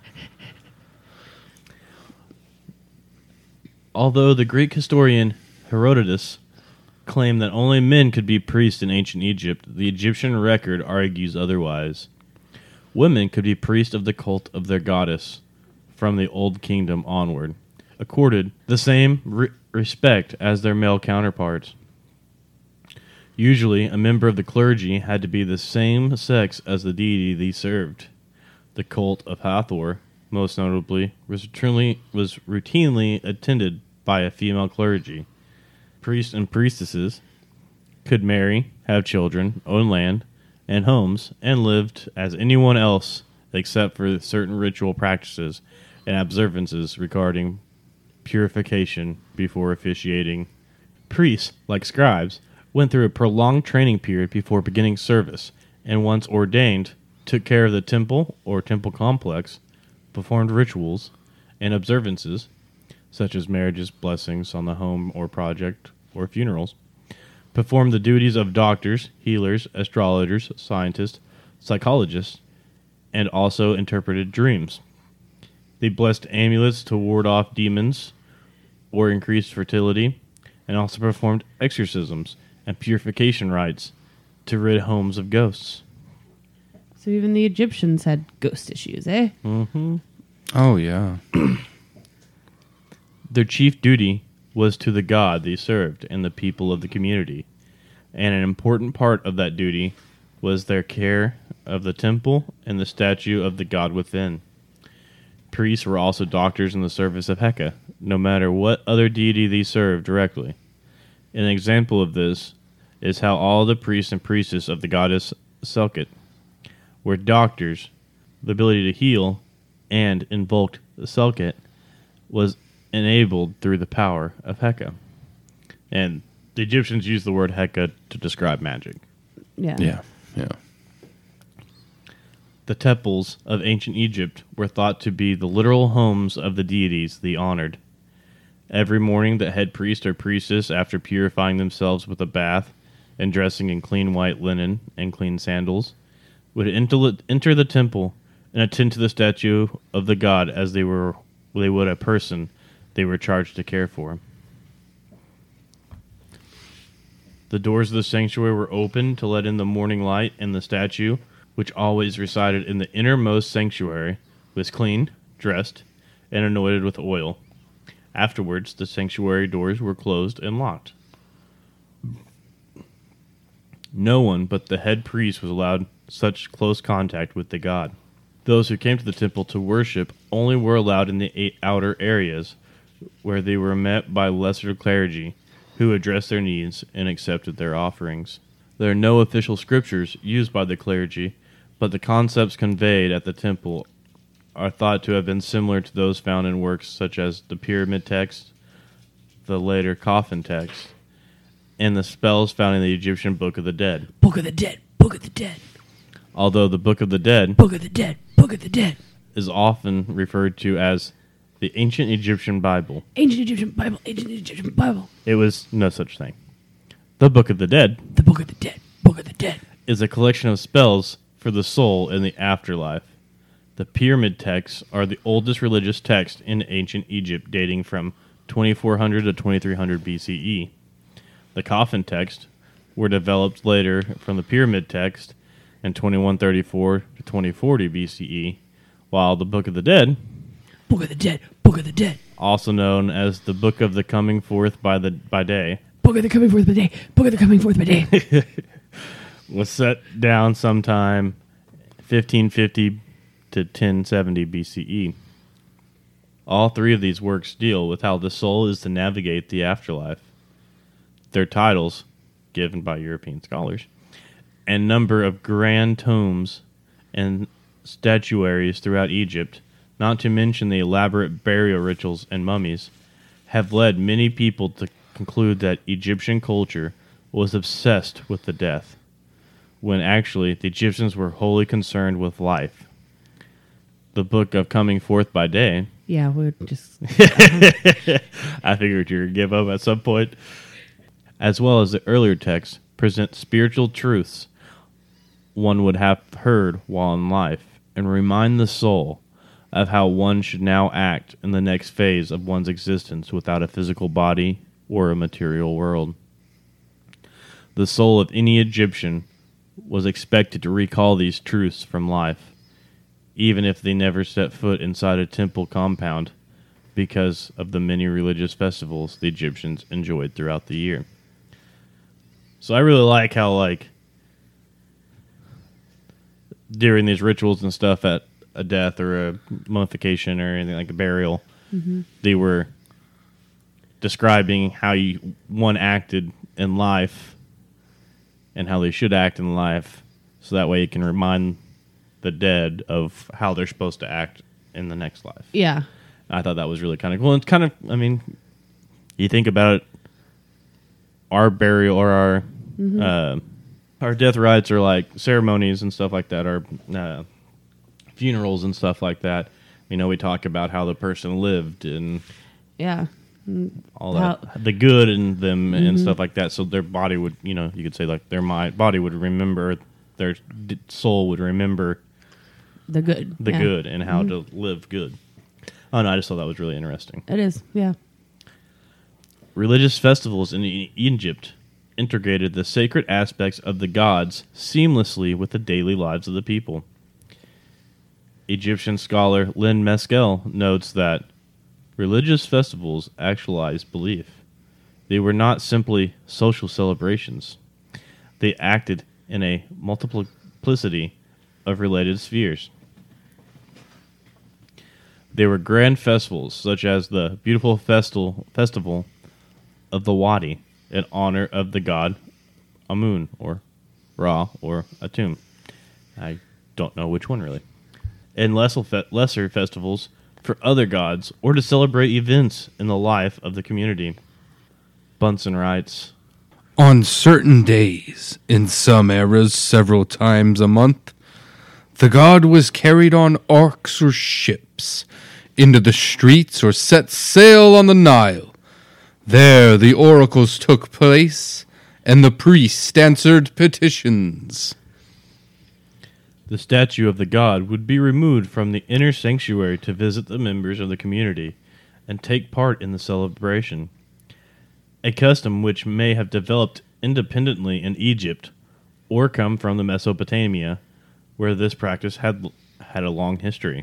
Although the Greek historian Herodotus claimed that only men could be priests in ancient Egypt, the Egyptian record argues otherwise. Women could be priests of the cult of their goddess from the Old Kingdom onward, accorded the same re- respect as their male counterparts. Usually, a member of the clergy had to be the same sex as the deity they served. The cult of Hathor, most notably, was routinely, was routinely attended by a female clergy. Priests and priestesses could marry, have children, own land and homes, and lived as anyone else except for certain ritual practices and observances regarding purification before officiating. Priests, like scribes, went through a prolonged training period before beginning service, and once ordained, took care of the temple or temple complex, performed rituals and observances, such as marriages, blessings on the home or project, or funerals, performed the duties of doctors, healers, astrologers, scientists, psychologists, and also interpreted dreams. They blessed amulets to ward off demons or increase fertility, and also performed exorcisms and purification rites to rid homes of ghosts. So even the Egyptians had ghost issues, eh? oh yeah. Their chief duty was to the god they served and the people of the community, and an important part of that duty was their care of the temple and the statue of the god within. Priests were also doctors in the service of Heka, no matter what other deity they served directly. An example of this is how all the priests and priestesses of the goddess Selket were doctors. The ability to heal and invoke the Selket was enabled through the power of Heka. And the Egyptians used the word Heka to describe magic. Yeah. Yeah, yeah. The temples of ancient Egypt were thought to be the literal homes of the deities they honored. Every morning, the head priest or priestess, after purifying themselves with a bath and dressing in clean white linen and clean sandals, would enter the temple and attend to the statue of the god as they were they would a person they were charged to care for. The doors of the sanctuary were open to let in the morning light, and the statue, which always resided in the innermost sanctuary, was cleaned, dressed, and anointed with oil. Afterwards, the sanctuary doors were closed and locked. No one but the head priest was allowed such close contact with the god. Those who came to the temple to worship only were allowed in the eight outer areas, where they were met by lesser clergy, who addressed their needs and accepted their offerings. There are no official scriptures used by the clergy, but the concepts conveyed at the temple are thought to have been similar to those found in works such as the Pyramid Text, the later Coffin Text, and the spells found in the Egyptian Book of the Dead. Book of the Dead, Book of the Dead, Although the Book of the Dead Book of the Dead, Book of the Dead is often referred to as the Ancient Egyptian Bible, Ancient Egyptian Bible, Ancient Egyptian Bible, it was no such thing. The Book of the Dead the Book of the Dead, Book of the Dead. is a collection of spells for the soul in the afterlife. The Pyramid Texts are the oldest religious text in ancient Egypt, dating from twenty-four hundred to twenty-three hundred B C E. The Coffin Text were developed later from the Pyramid Text in twenty-one thirty-four to twenty forty B C E, while the Book of the Dead, Book of the Dead, Book of the Dead, also known as the Book of the Coming Forth by the by Day, Book of the Coming Forth by Day, Book of the Coming Forth by Day. was set down sometime fifteen fifty to ten seventy B C E. All three of these works deal with how the soul is to navigate the afterlife. Their titles, given by European scholars, and number of grand tombs and statuaries throughout Egypt, not to mention the elaborate burial rituals and mummies, have led many people to conclude that Egyptian culture was obsessed with the death, when actually the Egyptians were wholly concerned with life. The Book of Coming Forth by Day, Yeah, we're just I figured you would give up at some point, as well as the earlier texts, present spiritual truths one would have heard while in life, and remind the soul of how one should now act in the next phase of one's existence without a physical body or a material world. The soul of any Egyptian was expected to recall these truths from life, even if they never set foot inside a temple compound, because of the many religious festivals the Egyptians enjoyed throughout the year. So I really like how, like, during these rituals and stuff at a death or a mummification or anything like a burial, mm-hmm. they were describing how you, one acted in life and how they should act in life, so that way it can remind the dead of how they're supposed to act in the next life. yeah. I thought that was really kind of cool. It's kind of, I mean, you think about it, our burial or our Mm-hmm. uh, our death rites are like ceremonies and stuff like that, our uh, funerals and stuff like that. You know, we talk about how the person lived and Yeah. all that, how, the good in them mm-hmm. and stuff like that. So their body would, you know, you could say like their mind, body would remember, their d- soul would remember The good. the yeah. good and how Mm-hmm. to live good. Oh no, I just thought that was really interesting. It is, yeah. Religious festivals in E- Egypt integrated the sacred aspects of the gods seamlessly with the daily lives of the people. Egyptian scholar Lynn Meskel notes that religious festivals actualize belief. They were not simply social celebrations. They acted in a multiplicity of related spheres. They were grand festivals, such as the beautiful festal, festival of the Wadi, in honor of the god Amun, or Ra, or Atum. I don't know which one, really. And lesser, fe- lesser festivals for other gods, or to celebrate events in the life of the community. Bunsen writes, On certain days, in some eras several times a month, the god was carried on arks or ships into the streets or set sail on the Nile. There the oracles took place, and the priests answered petitions. The statue of the god would be removed from the inner sanctuary to visit the members of the community and take part in the celebration. A custom which may have developed independently in Egypt or come from the Mesopotamia, where this practice had had a long history.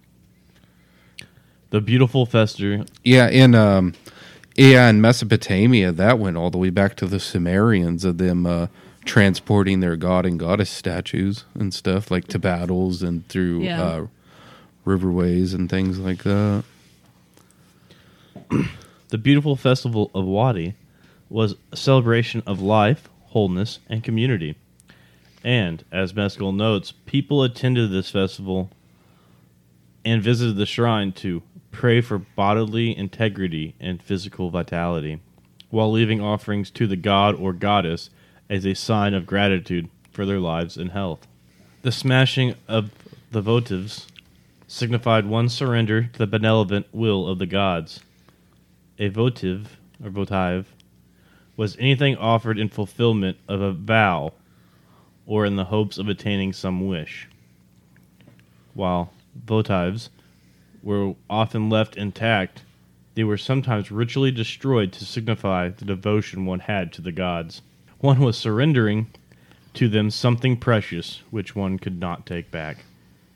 The beautiful fester... Yeah, in um, yeah, in Mesopotamia, that went all the way back to the Sumerians of them uh, transporting their god and goddess statues and stuff, like to battles and through Yeah. uh, riverways and things like that. The beautiful festival of Wadi was a celebration of life, wholeness, and community. And, as Mescal notes, people attended this festival and visited the shrine to pray for bodily integrity and physical vitality, while leaving offerings to the god or goddess as a sign of gratitude for their lives and health. The smashing of the votives signified one's surrender to the benevolent will of the gods. A votive, or votive, was anything offered in fulfillment of a vow or in the hopes of attaining some wish, while votives were often left intact. They were sometimes ritually destroyed to signify the devotion one had to the gods. One was surrendering to them something precious which one could not take back.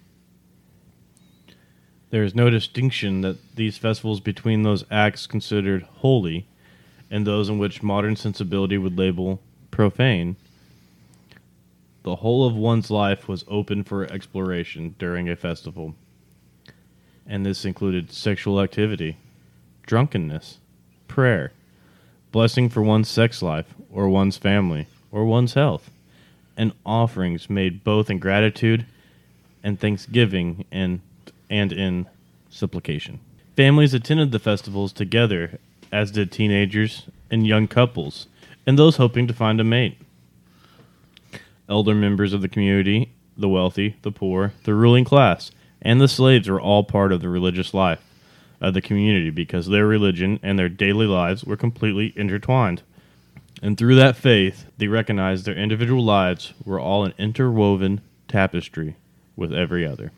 There is no distinction that these festivals between those acts considered holy and those in which modern sensibility would label profane. The whole of one's life was open for exploration during a festival, and this included sexual activity, drunkenness, prayer, blessing for one's sex life or one's family or one's health, and offerings made both in gratitude and thanksgiving and and in supplication. Families attended the festivals together, as did teenagers and young couples, and those hoping to find a mate. Elder members of the community, the wealthy, the poor, the ruling class, and the slaves were all part of the religious life of the community because their religion and their daily lives were completely intertwined. And through that faith, they recognized their individual lives were all an interwoven tapestry with every other.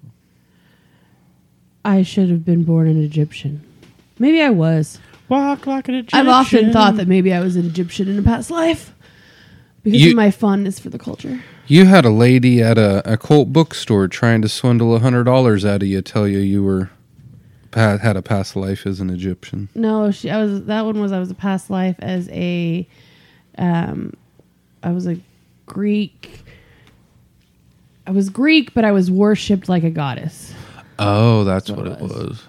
I should have been born an Egyptian. Maybe I was. Walk like an Egyptian. I've often thought that maybe I was an Egyptian in a past life because You- of my fondness for the culture. You had a lady at a, a cult bookstore trying to swindle a hundred dollars out of you, tell you you were pa- had a past life as an Egyptian. No, she. I was. That one was. I was a past life as a. Um, I was a Greek. I was Greek, but I was worshipped like a goddess. Oh, that's what, What it it was. was.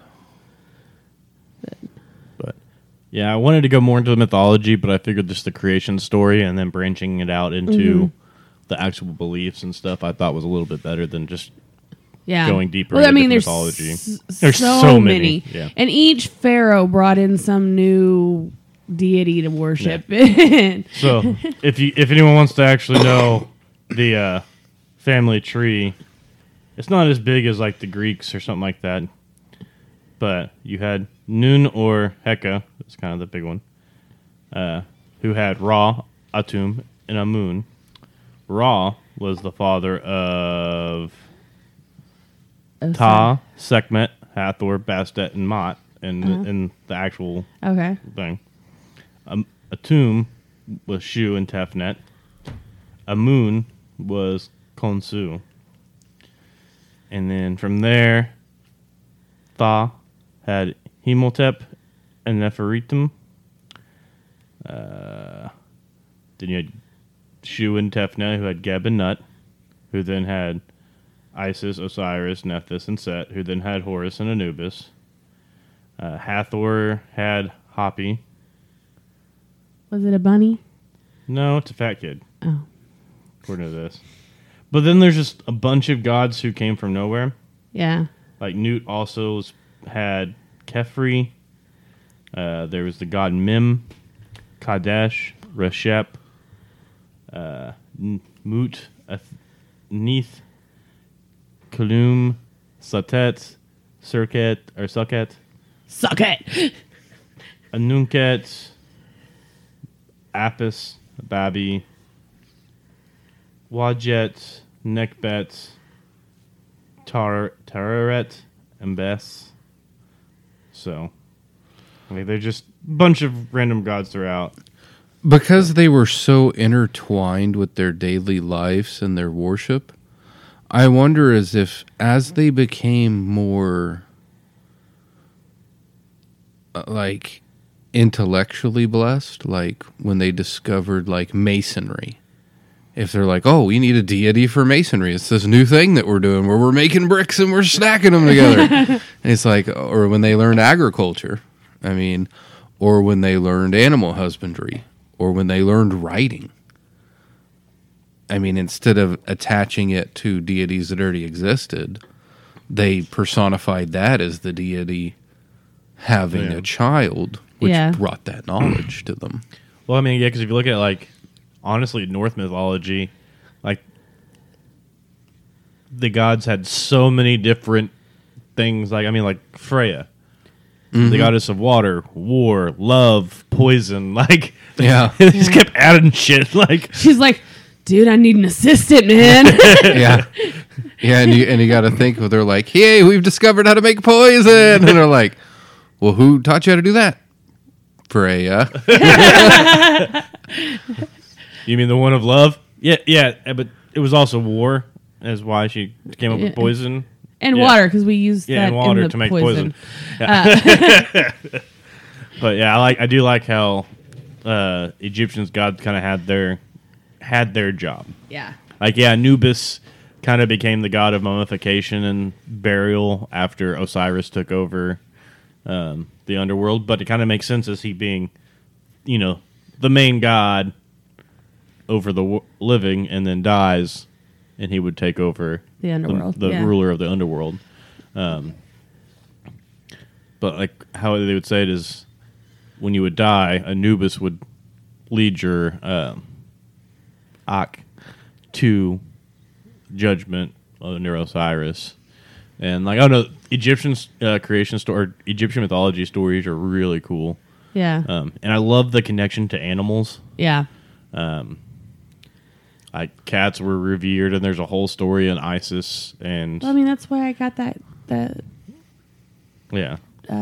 But yeah, I wanted to go more into the mythology, but I figured just the creation story and then branching it out into the actual beliefs and stuff I thought was a little bit better than just Yeah, going deeper Well, I into mean, there's mythology. s- There's so, so many, many, yeah. and each pharaoh brought in some new deity to worship. So if you if anyone wants to actually know the uh, family tree, it's not as big as like the Greeks or something like that. But you had Nun or Heka, that's kind of the big one, uh, who had Ra, Atum, and Amun. Ra was the father of Ta, Sekhmet, Hathor, Bastet, and Mot in, Uh-huh. in the actual Okay. thing. Um, Atum was Shu and Tefnet. Amun was Khonsu. And then from there, Tha had Himotep and Neferitim. Uh, then you had Shu and Tefneh, who had Geb and Nut, who then had Isis, Osiris, Nephthys, and Set, who then had Horus and Anubis. Uh, Hathor had Hapi. Was it a bunny? No, it's a fat kid, Oh. according to this. But then there's just a bunch of gods who came from nowhere. Yeah. Like Nut also was, had Kefri. Uh, there was the god Mim, Kadesh, Reshep, uh, N- Mut, Ath- Neith, Kalum, Satet, Serket, or Suket, Suck it. Anunket, Apis, Babi, Wajet, Nekbet, Tar Tararet, and Bes. So, I mean, they're just a bunch of random gods throughout. Because they were so intertwined with their daily lives and their worship, I wonder as if as they became more uh, like intellectually blessed, like when they discovered like masonry, if they're like, oh, we need a deity for masonry, it's this new thing that we're doing where we're making bricks and we're stacking them together. And it's like, or when they learned agriculture, I mean, or when they learned animal husbandry, or when they learned writing. I mean, instead of attaching it to deities that already existed, they personified that as the deity having Yeah. a child, which Yeah. brought that knowledge to them. Well, I mean, yeah, because if you look at, like, honestly, Norse mythology, like, the gods had so many different things. Like, I mean, like, Freya, the goddess of water, war, love, poison. Like, Yeah. they just kept adding shit. Like, She's like, dude, I need an assistant, man. Yeah. Yeah, and you, and you got to think, they're like, hey, we've discovered how to make poison. And they're like, well, who taught you how to do that? Freya. you mean the one of love? Yeah, yeah, but it was also war. That's why she came up Yeah. with poison. And Yeah. water, because we use Yeah, that and water in the to make poison. poison. But yeah, I like. I do like how uh, Egyptians gods kind of had their had their job. Yeah. Like, yeah, Anubis kind of became the god of mummification and burial after Osiris took over um, the underworld. But it kind of makes sense as he being, you know, the main god over the w- living, and then dies, and he would take over The underworld, the, yeah. ruler of the underworld. Um, but like how they would say it is, when you would die, Anubis would lead your um, Ak to judgment under Osiris. And like, I don't know, Egyptian uh, creation story, Egyptian mythology stories are really cool. Yeah. Um, and I love the connection to animals. yeah. Um, like cats were revered, and there's a whole story in Isis, and Well, I mean, that's why I got that, that yeah,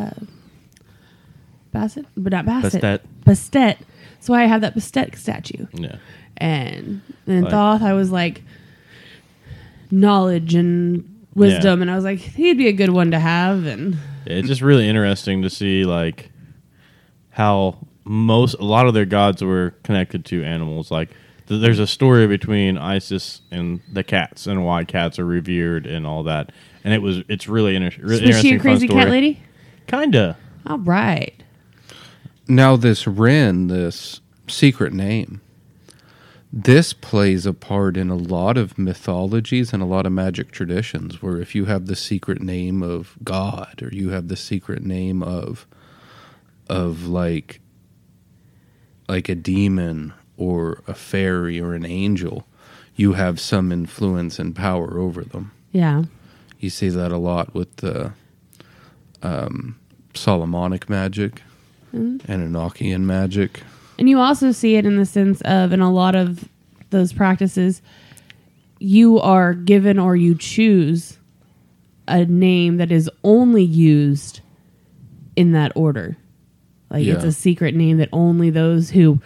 Basset, but not Basset. Bastet. Bastet. That's why I have that Bastet statue. yeah. And then Like- Thoth, I was like, knowledge and wisdom, Yeah. and I was like, he'd be a good one to have. And It's just really interesting to see like how most a lot of their gods were connected to animals. Like th- there's a story between Isis and the cats and why cats are revered and all that. And it was it's really, inter- really was she interesting. a crazy fun cat story. lady? Kinda. All right. Now, this Ren, this secret name, this plays a part in a lot of mythologies and a lot of magic traditions, where if you have the secret name of God, or you have the secret name of of like like a demon or a fairy or an angel, you have some influence and power over them. Yeah. You see that a lot with the um, Solomonic magic and Enochian magic. And you also see it in the sense of, in a lot of those practices, you are given or you choose a name that is only used in that order. Like it's Yeah. a secret name that only those who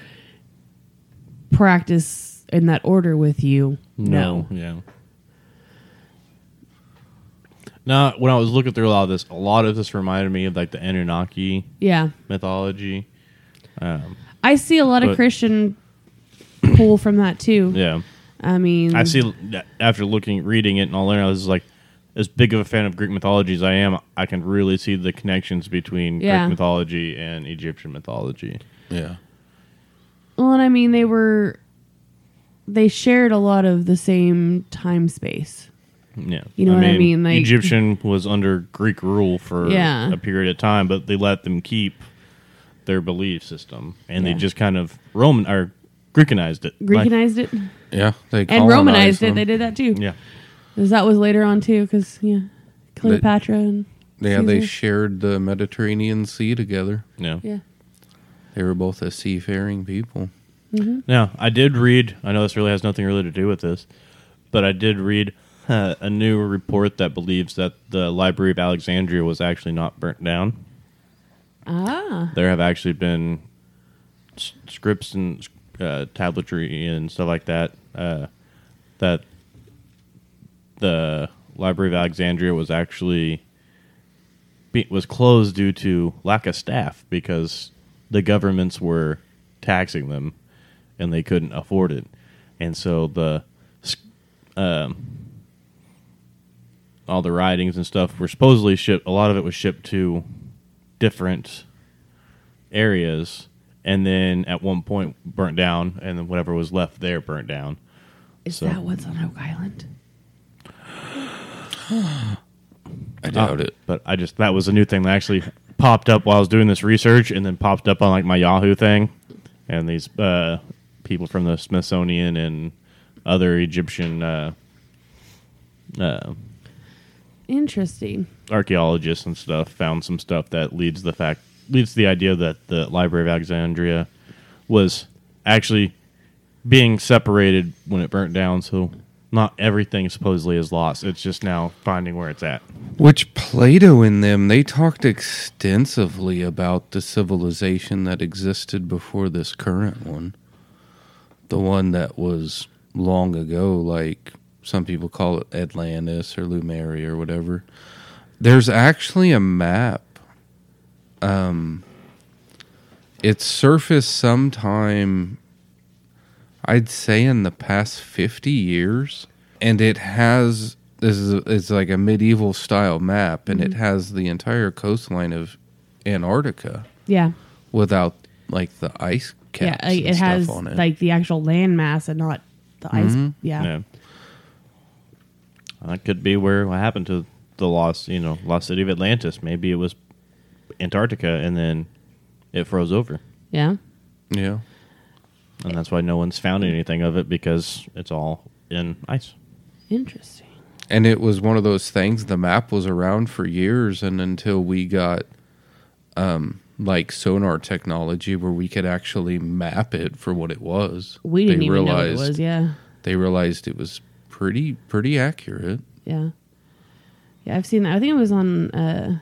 practice in that order with you know. No, yeah. Now, when I was looking through a lot of this, a lot of this reminded me of like the Anunnaki Yeah. mythology. Um, I see a lot of But- Christian pull from that too. Yeah. I mean, I see after looking, reading it, and all that, I was like, as big of a fan of Greek mythology as I am, I can really see the connections between Yeah. Greek mythology and Egyptian mythology. Yeah. Well, and I mean, they were, they shared a lot of the same time space. Yeah, You know what I mean? Like- Egyptian was under Greek rule for Yeah. a period of time, but they let them keep their belief system, and Yeah. they just kind of Roman or Greekanized it. Like- Greekanized it Yeah. They and colonized Romanized it. them. They did that too. yeah, Because that was later on too. Because yeah, Cleopatra and Yeah, they Caesar. shared the Mediterranean Sea together. yeah. yeah. They were both a seafaring people. Now, I did read, I know this really has nothing really to do with this, but I did read uh, a new report that believes that the Library of Alexandria was actually not burnt down. Ah, There have actually been s- scripts and uh, tabletry and stuff like that, uh, that the Library of Alexandria was actually be, was closed due to lack of staff because the governments were taxing them and they couldn't afford it, and so the s- um, all the writings and stuff were supposedly shipped. A lot of it was shipped to different areas, and then at one point burnt down, and then whatever was left there burnt down. is So- that what's on Oak Island? I doubt Uh, it. But I just that was a new thing that actually popped up while I was doing this research, and then popped up on like my Yahoo thing, and these uh, people from the Smithsonian and other Egyptian uh, uh, Interesting. archaeologists and stuff found some stuff that leads the fact leads to the idea that the Library of Alexandria was actually being separated when it burnt down. So not everything supposedly is lost. It's just now finding where it's at. Which Plato in them, they talked extensively about the civilization that existed before this current one. The one that was long ago, like some people call it Atlantis or Lemuria or whatever. There's actually a map. Um, it surfaced sometime, I'd say in the past fifty years, and it has this is a, it's like a medieval style map, and it has the entire coastline of Antarctica Yeah. without like the ice caps. Yeah. Like, and it stuff has on it. like the actual land mass and not the ice. Mm-hmm. Yeah. Yeah. That could be where what happened to the lost, you know, lost city of Atlantis. Maybe it was Antarctica, and then it froze over, Yeah. yeah. and that's why no one's found anything of it because it's all in ice. Interesting. And it was one of those things, the map was around for years, and until we got um, like sonar technology where we could actually map it for what it was. We didn't they even know what it realized- was. Yeah. They realized it was pretty pretty accurate. Yeah. Yeah, I've seen that. I think it was on uh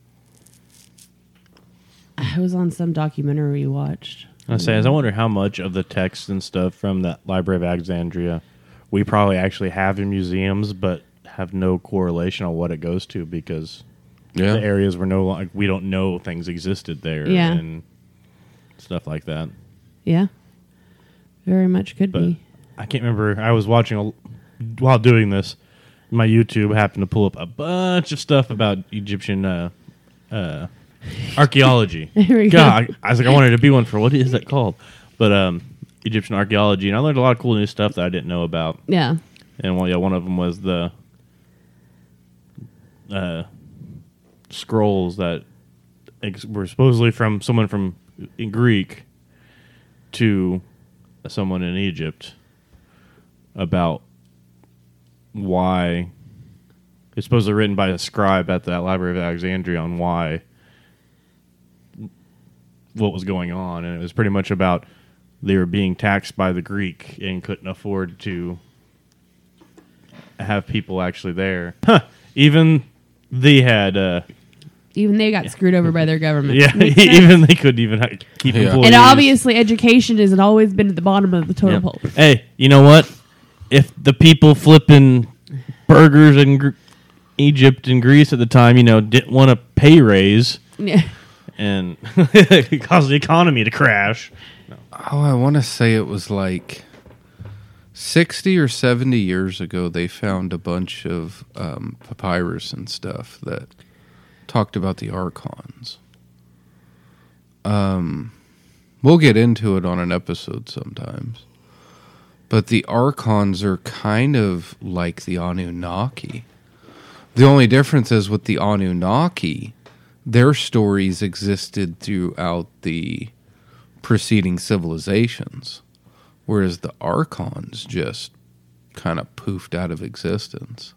I was on some documentary we watched. I say, I wonder how much of the text and stuff from that Library of Alexandria we probably actually have in museums, but have no correlation on what it goes to because Yeah. the areas were no like we don't know things existed there Yeah. and stuff like that. Yeah. Very much could But be. I can't remember. I was watching a, while doing this. My YouTube happened to pull up a bunch of stuff about Egyptian uh, uh, archaeology. There we go. God, I, I was like, I wanted to be one for what is that called? But um, Egyptian archaeology, and I learned a lot of cool new stuff that I didn't know about. Yeah. And well, yeah, one of them was the uh, scrolls that ex- were supposedly from someone from in Greek to someone in Egypt about why it's supposedly written by a scribe at the Library of Alexandria on why what was going on, and it was pretty much about they were being taxed by the Greek and couldn't afford to have people actually there. Huh. Even they had, uh, Even they got screwed over by their government. yeah, Makes sense. even they couldn't even ha- keep Yeah. employees. And obviously, education has always been at the bottom of the totem Yeah. pole. Hey, you know what? If the people flipping burgers in Gr- Egypt and Greece at the time, you know, didn't want a pay raise Yeah. and it caused the economy to crash. No. Oh, I want to say it was like sixty or seventy years ago. They found a bunch of um, papyrus and stuff that talked about the archons. Um, we'll get into it on an episode sometimes. But the archons are kind of like the Anunnaki. The only difference is with the Anunnaki, their stories existed throughout the preceding civilizations, whereas the archons just kind of poofed out of existence.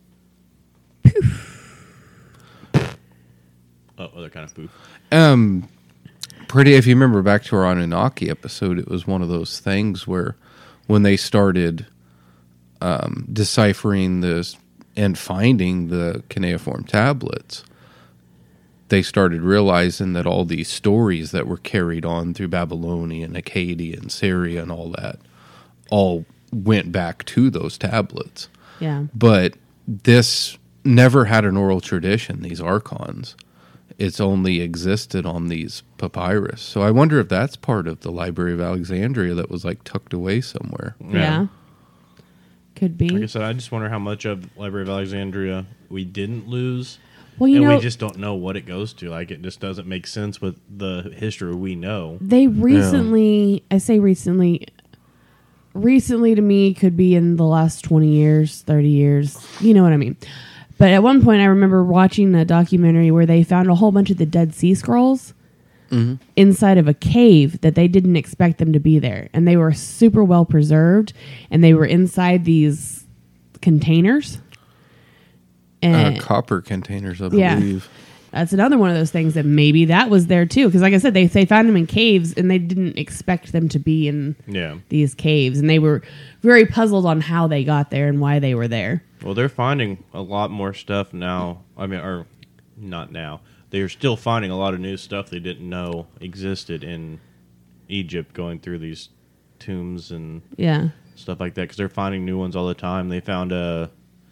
Oh, they're kind of poof. Um, pretty. If you remember back to our Anunnaki episode, it was one of those things where when they started um, deciphering this and finding the cuneiform tablets, they started realizing that all these stories that were carried on through Babylonian, Akkadian, Syria, and all that, all went back to those tablets. Yeah. But this never had an oral tradition, these archons. It's only existed on these papyrus. So I wonder if that's part of the Library of Alexandria that was like tucked away somewhere. Yeah. yeah. Could be. Like I said, I just wonder how much of Library of Alexandria we didn't lose. Well, you and know, we just don't know what it goes to. Like, it just doesn't make sense with the history we know. They recently, yeah. I say recently, recently to me could be in the last twenty years, thirty years. You know what I mean? But at one point, I remember watching a documentary where they found a whole bunch of the Dead Sea Scrolls mm-hmm. inside of a cave that they didn't expect them to be there. And they were super well preserved, and they were inside these containers. And, uh, copper containers, I yeah, believe. That's another one of those things that maybe that was there too. Because like I said, they, they found them in caves, and they didn't expect them to be in yeah. these caves. And they were very puzzled on how they got there and why they were there. Well, they're finding a lot more stuff now. I mean, or not now. They're still finding a lot of new stuff they didn't know existed in Egypt, going through these tombs and yeah. stuff like that. Because they're finding new ones all the time. They found a...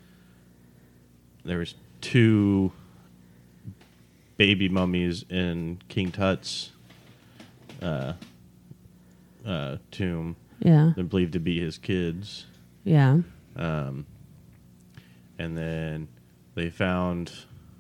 There was two baby mummies in King Tut's uh, uh, tomb. Yeah. They're believed to be his kids. Yeah. Um, and then they found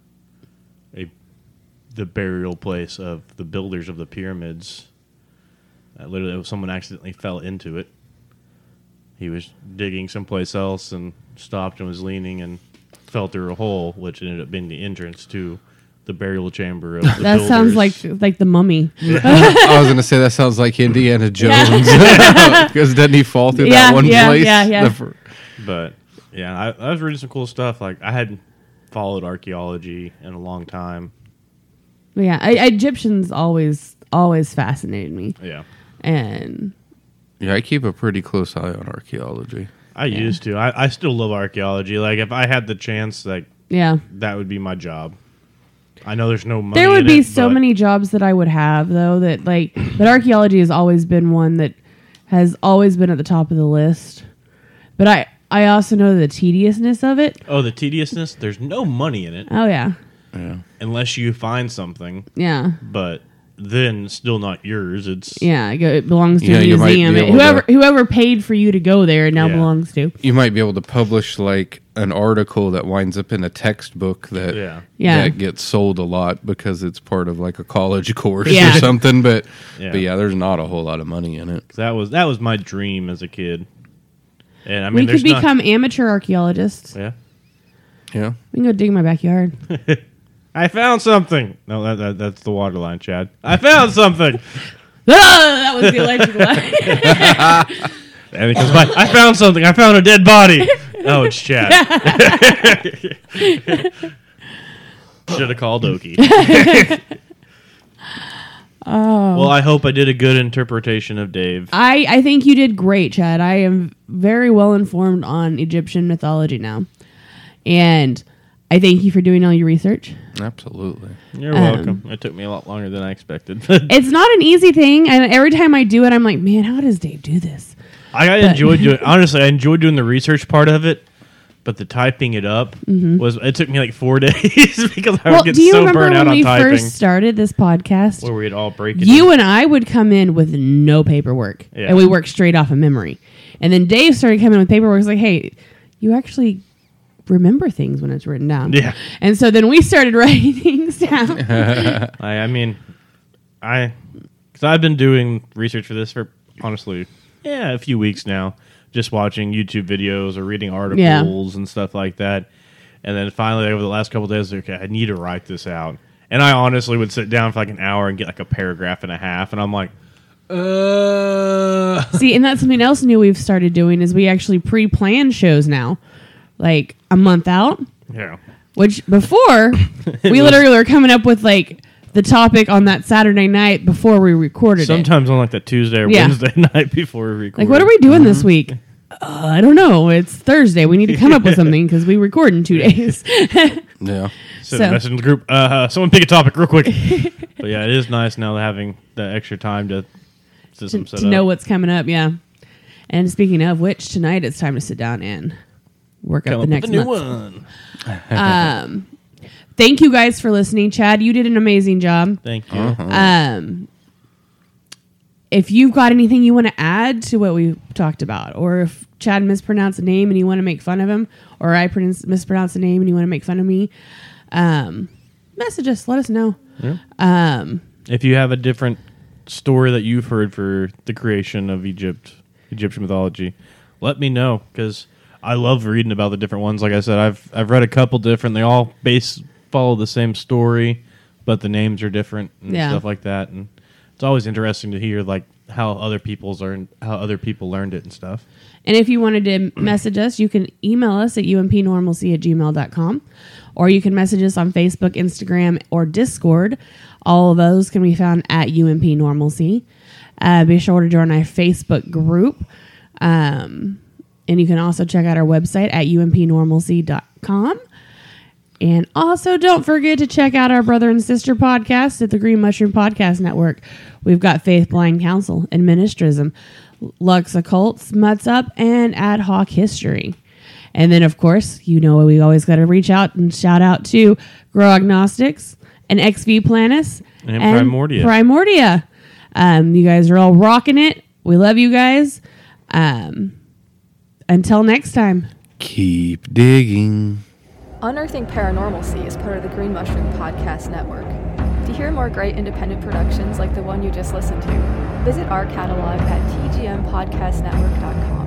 a the burial place of the builders of the pyramids. Uh, literally, someone accidentally fell into it. He was digging someplace else and stopped and was leaning and fell through a hole, which ended up being the entrance to the burial chamber of the that builders. Sounds like like the Mummy. I was going to say that sounds like Indiana Jones. Because didn't he fall through yeah, that one yeah, place? Yeah, yeah, fr- But, yeah, I, I was reading some cool stuff. Like, I hadn't followed archaeology in a long time. Yeah, I, Egyptians always, always fascinated me. Yeah. And... Yeah, I keep a pretty close eye on archaeology. I yeah. used to. I, I still love archaeology. Like, if I had the chance, like, yeah, that would be my job. I know there's no money. There would in be it, so but many jobs that I would have, though. That like, but archaeology has always been one that has always been at the top of the list. But I, I also know the tediousness of it. Oh, the tediousness. There's no money in it. Oh yeah, yeah. Unless you find something. Yeah. But then still not yours. It's yeah, it belongs to yeah, a museum. It, whoever to, whoever paid for you to go there, it now yeah. belongs to. You might be able to publish like an article that winds up in a textbook that yeah. Yeah. that gets sold a lot because it's part of like a college course yeah. or something. But yeah. but yeah, there's not a whole lot of money in it. That was that was my dream as a kid. And I mean, we could there's become not, amateur archaeologists. Yeah. Yeah. We can go dig in my backyard. I found something. No, that, that that's the water line, Chad. I found something. Ah, that was the electric line. And because my, I found something. I found a dead body. Oh, it's Chad. Should have called Okie. Oh. Well, I hope I did a good interpretation of Dave. I, I think you did great, Chad. I am very well informed on Egyptian mythology now. And I thank you for doing all your research. Absolutely. You're Um, welcome. It took me a lot longer than I expected. It's not an easy thing, and every time I do it, I'm like, man, how does Dave do this? I, I enjoyed doing. Honestly, I enjoyed doing the research part of it, but the typing it up was it took me like four days because I Well, would get do you so remember burnt out when on we typing. first started this podcast? Where we'd all break it. You in. and I would come in with no paperwork, Yeah. and we worked straight off of memory. And then Dave started coming with paperwork. It's like, hey, you actually remember things when it's written down. Yeah. And so then we started writing things down. I, I mean, I because I've been doing research for this for honestly, yeah, a few weeks now. Just watching YouTube videos or reading articles and stuff like that. And then finally, over the last couple of days, okay, I need to write this out. And I honestly would sit down for like an hour and get like a paragraph and a half, and I'm like, uh. See, and that's something else new we've started doing is we actually pre-plan shows now, like a month out. Yeah. Which before we literally were coming up with like the topic on that Saturday night before we recorded Sometimes on like that Tuesday or Yeah. Wednesday night before we it. record. Like, what are we doing this week? Uh, I don't know. It's Thursday. We need to come up with something because we record in two days. Yeah. Send So- a message in the group. Uh, someone pick a topic real quick. But yeah, it is nice now having the extra time to system to, set to up. know what's coming up. Yeah. And speaking of which, tonight it's time to sit down and work Come up up the with next a new month. one. Um, thank you guys for listening. Chad, you did an amazing job. Thank you. Um, if you've got anything you want to add to what we talked about, or if Chad mispronounced a name and you want to make fun of him, or I pronounce, mispronounce a name and you want to make fun of me, um, message us. Let us know. Yeah. Um, If you have a different story that you've heard for the creation of Egypt, Egyptian mythology, let me know because I love reading about the different ones. Like I said, I've I've read a couple different. They all base follow the same story, but the names are different and Yeah. stuff like that. And it's always interesting to hear like how other people's learned, how other people learned it and stuff. And if you wanted to message us, you can email us at umpnormalcy at gmail dot com, or you can message us on Facebook, Instagram, or Discord. All of those can be found at umpnormalcy. Uh, be sure to join our Facebook group. Um, and you can also check out our website at umpnormalcy dot com. And also, don't forget to check out our brother and sister podcast at the Green Mushroom Podcast Network. We've got Faith Blind Council and Ministrism, Lux Occults, Mutts Up, and Ad Hoc History. And then, of course, you know we always got to reach out and shout out to Grow Agnostics and X V Planus And Primordia. Primordia. Um, you guys are all rocking it. We love you guys. Um, until next time. Keep digging. Unearthing Paranormalcy is part of the Green Mushroom Podcast Network. To hear more great independent productions like the one you just listened to, visit our catalog at t g m podcast network dot com.